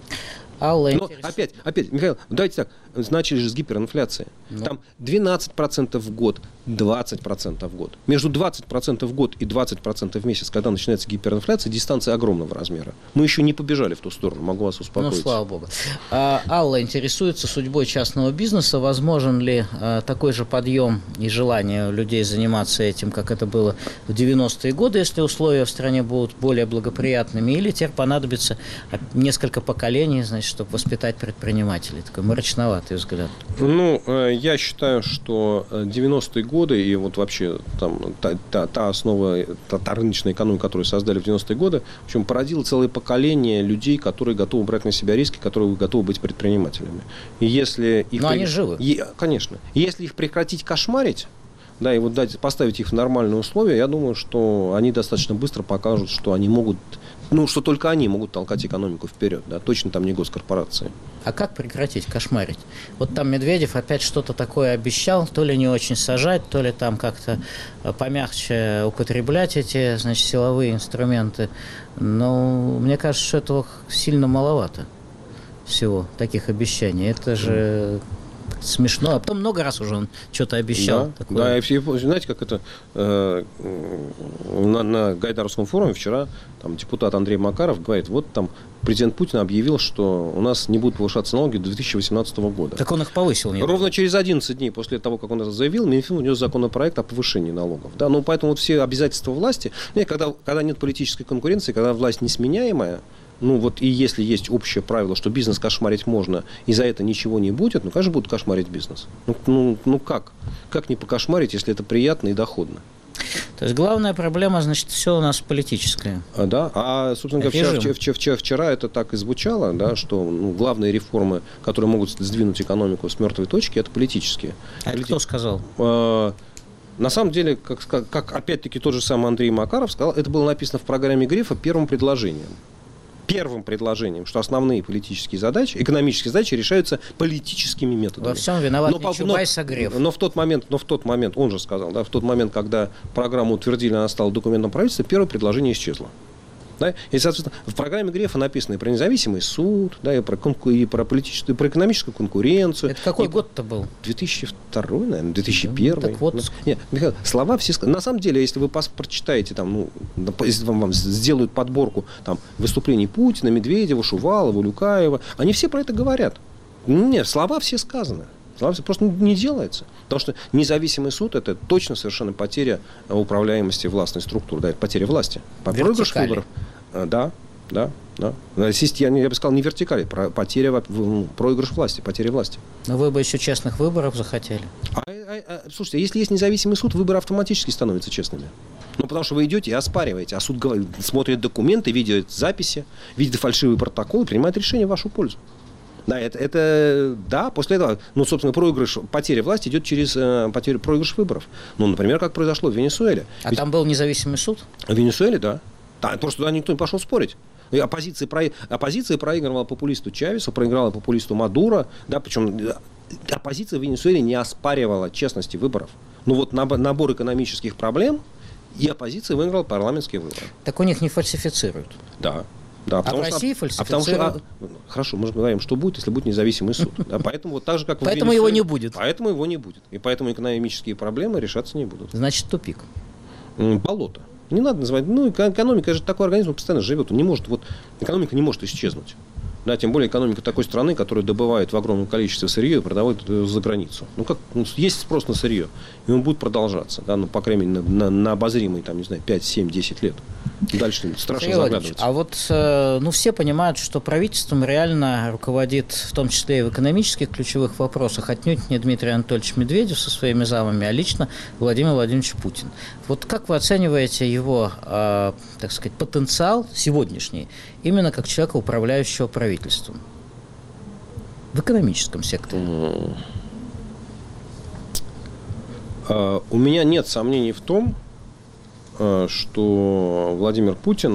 Но опять, Михаил, давайте так, начали же с гиперинфляции. Да. Там 12% в год, 20% в год. Между 20% в год и 20% в месяц, когда начинается гиперинфляция, дистанция огромного размера. Мы еще не побежали в ту сторону, могу вас успокоить. Ну, слава богу. Алла интересуется судьбой частного бизнеса. Возможен ли такой же подъем и желание людей заниматься этим, как это было в 90-е годы, если условия в стране будут более благоприятными, или теперь понадобится несколько поколений, значит, чтобы воспитать предпринимателей? Такой мрачноватый взгляд. Ну, я считаю, что 90-е годы и вот вообще там, та основа, та рыночная экономика, которую создали в 90-е годы, в общем, породила целое поколение людей, которые готовы брать на себя риски, которые готовы быть предпринимателями. И если их... Но они живы. Конечно. И если их прекратить кошмарить, да, и вот поставить их в нормальные условия, я думаю, что они достаточно быстро покажут, что они могут, ну, что только они могут толкать экономику вперед, да, точно там не госкорпорации. А как прекратить кошмарить? Вот там Медведев опять что-то такое обещал, то ли не очень сажать, то ли там как-то помягче употреблять эти, значит, силовые инструменты. Но мне кажется, что этого сильно маловато всего, таких обещаний. Это же... смешно. А потом много раз уже он что-то обещал. Да, да, и все, знаете, как это на Гайдаровском форуме вчера там, депутат Андрей Макаров говорит, вот там президент Путин объявил, что у нас не будут повышаться налоги до 2018 года. Так он их повысил. Нет? Ровно через 11 дней после того, как он это заявил, Минфин внес законопроект о повышении налогов. Да? Ну, поэтому вот все обязательства власти, когда нет политической конкуренции, когда власть несменяемая, ну вот и если есть общее правило, что бизнес кошмарить можно, и за это ничего не будет, ну, конечно, будут кошмарить бизнес. Ну как? Как не покошмарить, если это приятно и доходно? То есть главная проблема, значит, все у нас политическое. Да, собственно говоря, вчера это так и звучало, да, что главные реформы, которые могут сдвинуть экономику с мертвой точки, это политические. А кто сказал? На самом деле, как опять-таки тот же самый Андрей Макаров сказал, это было написано в программе Грефа первым предложением, что основные политические задачи, экономические задачи решаются политическими методами. Во всем виноват не Чубайс, а Греф. Но в тот момент, он же сказал, да, в тот момент, когда программу утвердили, она стала документом правительства, первое предложение исчезло. Да? И, соответственно, в программе Грефа написано и про независимый суд, да, и про политическую, и про экономическую конкуренцию. Это какой год-то был? 2002, наверное, 2001. Так вот. Нет, Михаил, слова все сказаны. На самом деле, если вы прочитаете, там, если вам сделают подборку там, выступлений Путина, Медведева, Шувалова, Улюкаева, они все про это говорят. Нет, слова все сказаны. Просто не делается. Потому что независимый суд – это точно совершенно потеря управляемости властной структуры. Да, это потеря власти. Проигрыш выборов. Да. Я бы сказал, не вертикали. Проигрыш власти, потеря власти. Но вы бы еще честных выборов захотели. Слушайте, если есть независимый суд, выборы автоматически становятся честными. Ну, потому что вы идете и оспариваете, а суд смотрит документы, видит записи, видит фальшивые протоколы, принимает решение в вашу пользу. Да, после этого, собственно, потеря власти идет через проигрыш выборов. Например, как произошло в Венесуэле. Там был независимый суд? В Венесуэле, да. Просто туда никто не пошел спорить. И оппозиция проигрывала популисту Чавесу, проиграла популисту Мадуро, да, причем оппозиция в Венесуэле не оспаривала честности выборов. Ну вот набор экономических проблем, и оппозиция выиграла парламентские выборы. Так у них не фальсифицируют. Да. Да, а в России фальсифицируют. Хорошо, мы же говорим, что будет, если будет независимый суд. Да, поэтому вот так же, как поэтому его не будет. Поэтому его не будет. И поэтому экономические проблемы решаться не будут. Значит, тупик. Болото. Не надо называть. Ну, экономика же такой организм, он постоянно живет. Он не может, экономика не может исчезнуть. Да, тем более экономика такой страны, которая добывает в огромном количестве сырье и продает за границу. Есть спрос на сырье, и он будет продолжаться, да, по крайней мере, на обозримые, 5, 7, 10 лет. Дальше страшно заглядывать. А вот все понимают, что правительством реально руководит, в том числе и в экономических ключевых вопросах, отнюдь не Дмитрий Анатольевич Медведев со своими замами, а лично Владимир Владимирович Путин. Вот как вы оцениваете его, так сказать, потенциал сегодняшний, именно как человека, управляющего правительством в экономическом секторе? У меня нет сомнений в том, что Владимир Путин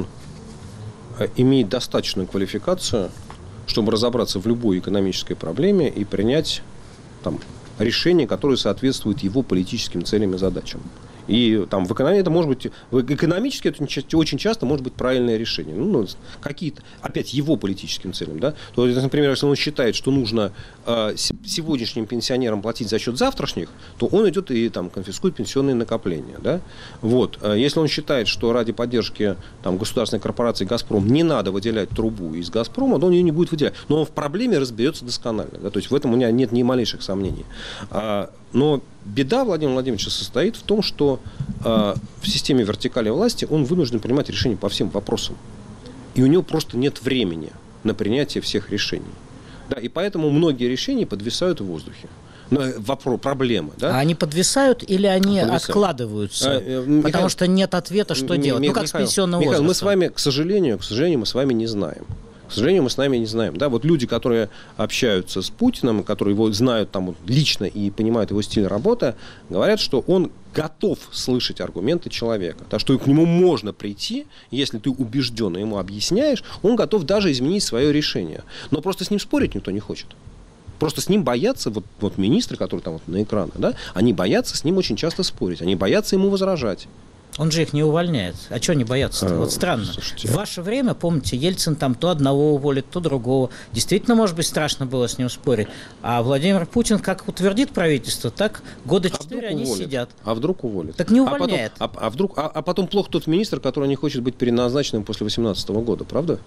имеет достаточную квалификацию, чтобы разобраться в любой экономической проблеме и принять решение, которое соответствует его политическим целям и задачам. И в экономии это может быть, экономически это очень часто может быть правильное решение. Какие-то, опять, его политическим целям. Да? То есть, например, если он считает, что нужно сегодняшним пенсионерам платить за счет завтрашних, то он идет и конфискует пенсионные накопления. Да? Вот. Если он считает, что ради поддержки государственной корпорации «Газпром» не надо выделять трубу из «Газпрома», то он ее не будет выделять. Но он в проблеме разберется досконально. Да? То есть в этом у меня нет ни малейших сомнений. Но беда Владимира Владимировича состоит в том, что в системе вертикали власти он вынужден принимать решения по всем вопросам. И у него просто нет времени на принятие всех решений. Да, и поэтому многие решения подвисают в воздухе. Вопрос, проблема. Да? А они подвисают или они откладываются? Потому что нет ответа, что делать. Как с пенсионным возрастом. Мы с вами, к сожалению, мы с вами не знаем. К сожалению, мы с нами не знаем. Да? Вот люди, которые общаются с Путиным, которые его знают лично и понимают его стиль работы, говорят, что он готов слышать аргументы человека. Так что к нему можно прийти, если ты убежденно ему объясняешь, он готов даже изменить свое решение. Но просто с ним спорить никто не хочет. Просто с ним боятся, вот министры, которые на экранах, да, они боятся с ним очень часто спорить, они боятся ему возражать. Он же их не увольняет. А чего не бояться-то? Вот странно. Слушайте. В ваше время, помните, Ельцин то одного уволит, то другого. Действительно, может быть, страшно было с ним спорить. А Владимир Путин как утвердит правительство, так года 4 они уволит. Сидят. А вдруг уволит? Так не увольняет. А потом плохо тот министр, который не хочет быть переназначенным после 2018 года, правда?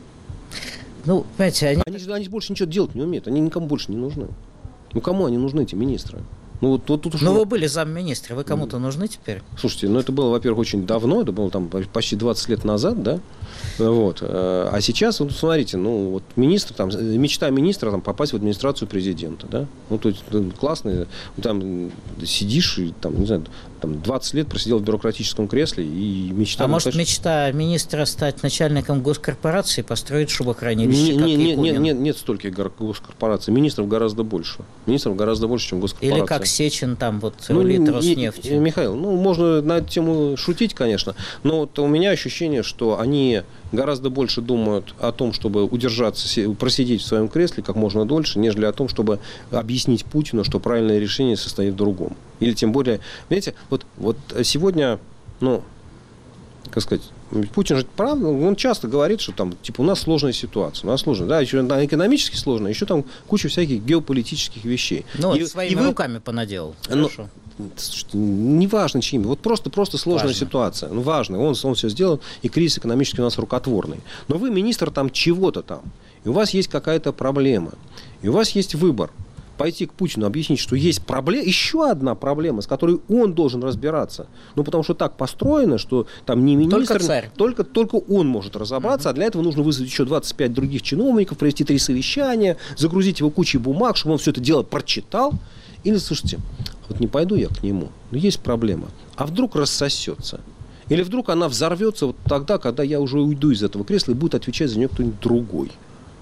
Понимаете, они больше ничего делать не умеют. Они никому больше не нужны. Кому они нужны, эти министры? Вы были замминистра, вы кому-то нужны теперь? Слушайте, это было, во-первых, очень давно, это было почти 20 лет назад, да? Вот. А сейчас, смотрите, министр, мечта министра попасть в администрацию президента, да? То есть классно, сидишь и, не знаю, 20 лет просидел в бюрократическом кресле и мечта... А может, мечта министра стать начальником госкорпорации, построить шубохранилище, как Якунин? Нет стольких госкорпораций. Министров гораздо больше. Министров гораздо больше, чем госкорпорации. Или как Сечин рулит Роснефти. Михаил, можно на эту тему шутить, конечно, но у меня ощущение, что они гораздо больше думают о том, чтобы удержаться, просидеть в своем кресле как можно дольше, нежели о том, чтобы объяснить Путину, что правильное решение состоит в другом. Или тем более, понимаете, вот сегодня, как сказать, Путин же, правда, он часто говорит, что у нас сложная ситуация, у нас сложная, да, еще экономически сложная, еще куча всяких геополитических вещей. Своими руками понаделал. Хорошо. Неважно чьими, просто сложная ситуация. Важно, он все сделал, и кризис экономический у нас рукотворный. Но вы министр чего-то и у вас есть какая-то проблема, и у вас есть выбор. Пойти к Путину, объяснить, что есть проблема, еще одна проблема, с которой он должен разбираться. Потому что так построено, что не министр, только он может разобраться, а для этого нужно вызвать еще 25 других чиновников, провести 3 совещания, загрузить его кучей бумаг, чтобы он все это дело прочитал. Или, слушайте, не пойду я к нему, но есть проблема. А вдруг рассосется? Или вдруг она взорвется тогда, когда я уже уйду из этого кресла и будет отвечать за нее кто-нибудь другой?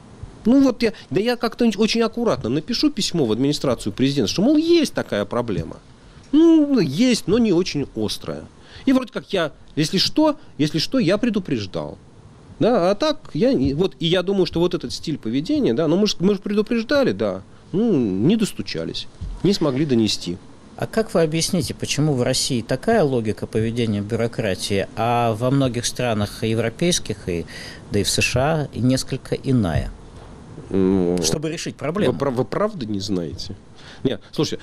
Я как-то очень аккуратно напишу письмо в администрацию президента, что, есть такая проблема. Есть, но не очень острая. И вроде как если что, я предупреждал. Да, а так, и я думаю, что этот стиль поведения, да, мы же предупреждали, да, не достучались, не смогли донести. А как вы объясните, почему в России такая логика поведения бюрократии, а во многих странах европейских, да и в США, несколько иная? Чтобы решить проблему. Вы правда не знаете? Нет, слушайте,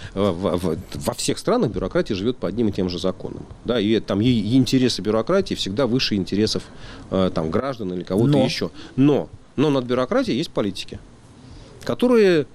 во всех странах бюрократия живет по одним и тем же законам. Да, и там и интересы бюрократии всегда выше интересов там, граждан или кого-то еще. Но над бюрократией есть политики, которые,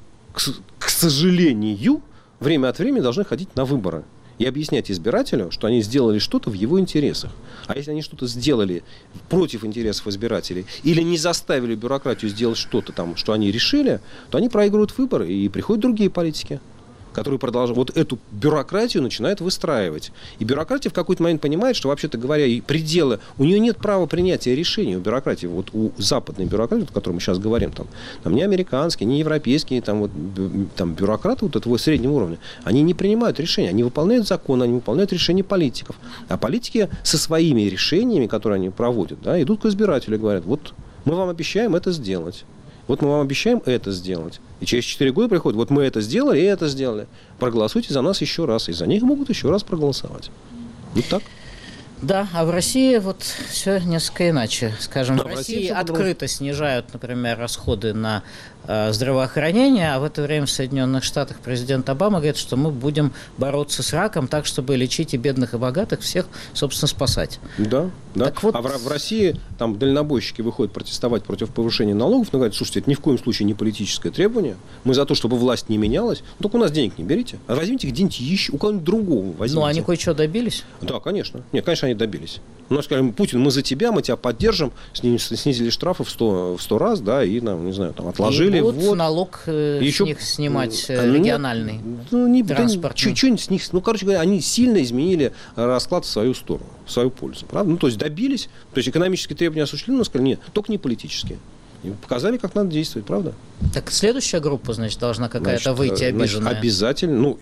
к сожалению, время от времени должны ходить на выборы и объяснять избирателю, что они сделали что-то в его интересах. А если они что-то сделали против интересов избирателей или не заставили бюрократию сделать что-то там, что они решили, то они проигрывают выборы, и приходят другие политики, которые продолжают вот эту бюрократию начинают выстраивать. И бюрократия в какой-то момент понимает, что, вообще-то говоря, и пределы, у нее нет права принятия решений у бюрократии. Вот у западной бюрократии, о которой мы сейчас говорим, там не американские, не европейские, там бюрократы вот этого среднего уровня, они не принимают решения, они выполняют законы, они выполняют решения политиков. А политики со своими решениями, которые они проводят, да, идут к избирателю и говорят, вот мы вам обещаем это сделать. Вот мы вам обещаем это сделать. И через 4 года приходит, вот мы это сделали и это сделали. Проголосуйте за нас еще раз. И за них могут еще раз проголосовать. Вот так. Да, а в России вот все несколько иначе. Скажем, в России открыто снижают, например, расходы на здравоохранение, а в это время в Соединенных Штатах президент Обама говорит, что мы будем бороться с раком так, чтобы лечить и бедных, и богатых, всех, собственно, спасать. Да, да. Так вот... А в России там дальнобойщики выходят протестовать против повышения налогов, но говорят, слушайте, это ни в коем случае не политическое требование, мы за то, чтобы власть не менялась, только у нас денег не берите, а возьмите где-нибудь еще, у кого-нибудь другого возьмите. Ну, они кое-что добились? Да, конечно. Нет, конечно, они добились. Но сказали, Путин, мы за тебя, мы тебя поддержим, снизили штрафы в 100 раз, да, и, не знаю, там отложили. И будут налог еще... с них снимать региональный, транспортный. Что-нибудь с них, короче говоря, они сильно изменили расклад в свою сторону, в свою пользу, правда? То есть добились, то есть экономические требования осуществлены, но сказали, нет, только не политические. И показали, как надо действовать, правда? Так следующая группа, значит, должна какая-то выйти обиженная. Обязательно.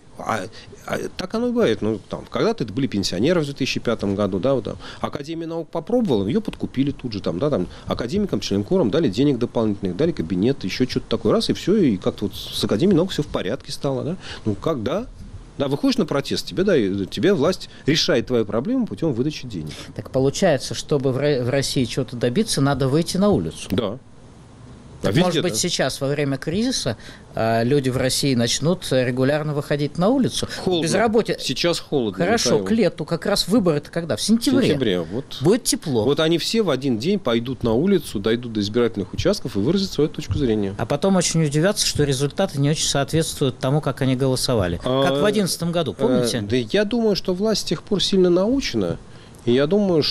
Так оно и бывает. Когда-то это были пенсионеры в 2005 году, да, Академия наук попробовала, ее подкупили тут же, академикам, членкорам дали денег дополнительных, дали кабинет, еще что-то такое, раз, и все, и как-то вот с Академией наук все в порядке стало, да. Да, выходишь на протест, тебе власть решает твою проблему путем выдачи денег. Так получается, чтобы в России чего-то добиться, надо выйти на улицу. Да. Так, может быть, сейчас, во время кризиса, люди в России начнут регулярно выходить на улицу? Холодно. Сейчас холодно. Хорошо, Михаил. К лету как раз выборы-то когда? В сентябре. В сентябре. Будет тепло. Вот они все в один день пойдут на улицу, дойдут до избирательных участков и выразят свою точку зрения. А потом очень удивятся, что результаты не очень соответствуют тому, как они голосовали. Как в 2011 году, помните? Да я думаю, что власть с тех пор сильно научена. И я думаю,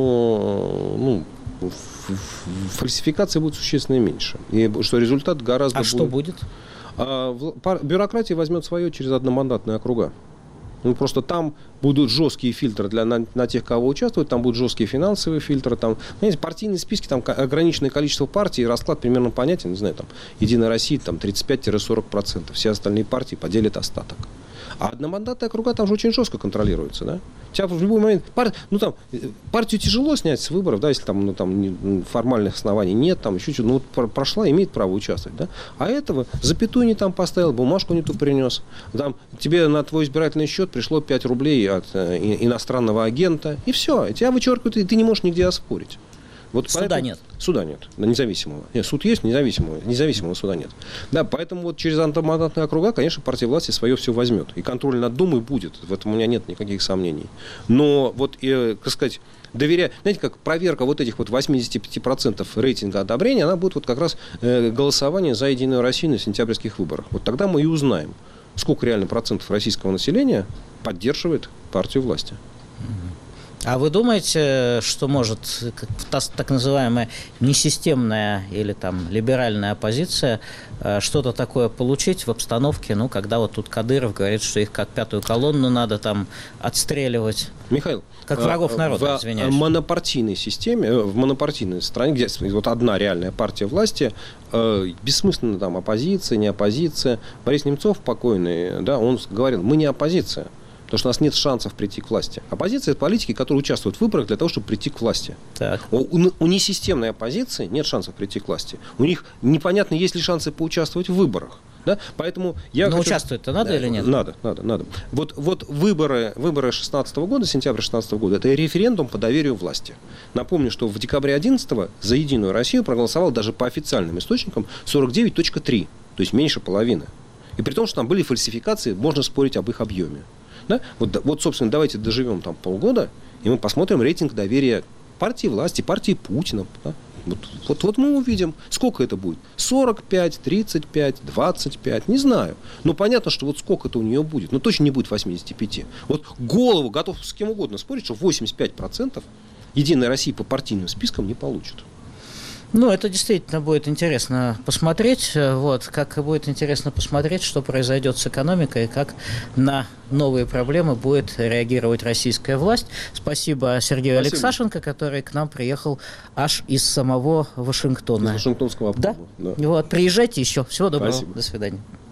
что фальсификации будет существенно меньше. И что результат гораздо будет... что будет? Бюрократия возьмет свое через одномандатные округа. Просто там будут жесткие фильтры на тех, кого участвует, там будут жесткие финансовые фильтры, знаете, партийные списки, там ограниченное количество партий, расклад примерно понятен, не знаю, Единая Россия, 35-40%, все остальные партии поделят остаток. А одномандатные округа там же очень жестко контролируются, да? Тебя в любой момент... партию тяжело снять с выборов, да, если формальных оснований нет, еще что-то. Прошла, имеет право участвовать, да? А этого запятую не там поставил, бумажку не ту принес. Тебе на твой избирательный счет пришло 5 рублей от иностранного агента, и все. Тебя вычеркивают, и ты не можешь нигде оспорить. Суда нет. Суда нет, независимого. Нет, суд есть, независимого суда нет. Да, поэтому через одномандатные округа, конечно, партия власти свое все возьмет. И контроль над Думой будет. В этом у меня нет никаких сомнений. Но доверяя, знаете, как проверка этих 85% рейтинга одобрения, она будет как раз голосование за Единую Россию на сентябрьских выборах. Тогда мы и узнаем, сколько реально процентов российского населения поддерживает партию власти. А вы думаете, что может так называемая несистемная или либеральная оппозиция что-то такое получить в обстановке, когда тут Кадыров говорит, что их как пятую колонну надо отстреливать? Михаил, как врагов народа, извиняюсь. В монопартийной системе, в монопартийной стране, где одна реальная партия власти, бессмысленно оппозиция, не оппозиция. Борис Немцов покойный, он говорил, мы не оппозиция. Потому что у нас нет шансов прийти к власти. Оппозиция – это политики, которые участвуют в выборах для того, чтобы прийти к власти. Так. У несистемной оппозиции нет шансов прийти к власти. У них непонятно, есть ли шансы поучаствовать в выборах. Да? Поэтому Но участвовать-то надо или нет? Надо. Вот выборы 2016 года, сентября 2016 года, это референдум по доверию власти. Напомню, что в декабре 2011 за «Единую Россию» проголосовало даже по официальным источникам 49,3%, то есть меньше половины. И при том, что там были фальсификации, можно спорить об их объеме. Да? Вот, собственно, давайте доживем там полгода, и мы посмотрим рейтинг доверия партии власти, партии Путина. Да? Вот мы увидим, сколько это будет. 45, 35, 25, не знаю. Но понятно, что вот сколько это у нее будет. Но точно не будет 85. Вот голову готов с кем угодно спорить, что 85% «Единая Россия» по партийным спискам не получит. Ну, это действительно будет интересно посмотреть. Вот, как будет интересно посмотреть, что произойдет с экономикой и как на новые проблемы будет реагировать российская власть. Спасибо Сергею Алексашенко, который к нам приехал аж из самого Вашингтона. Из Вашингтонского обкома. Да? Вот, приезжайте еще. Всего доброго. Спасибо. До свидания.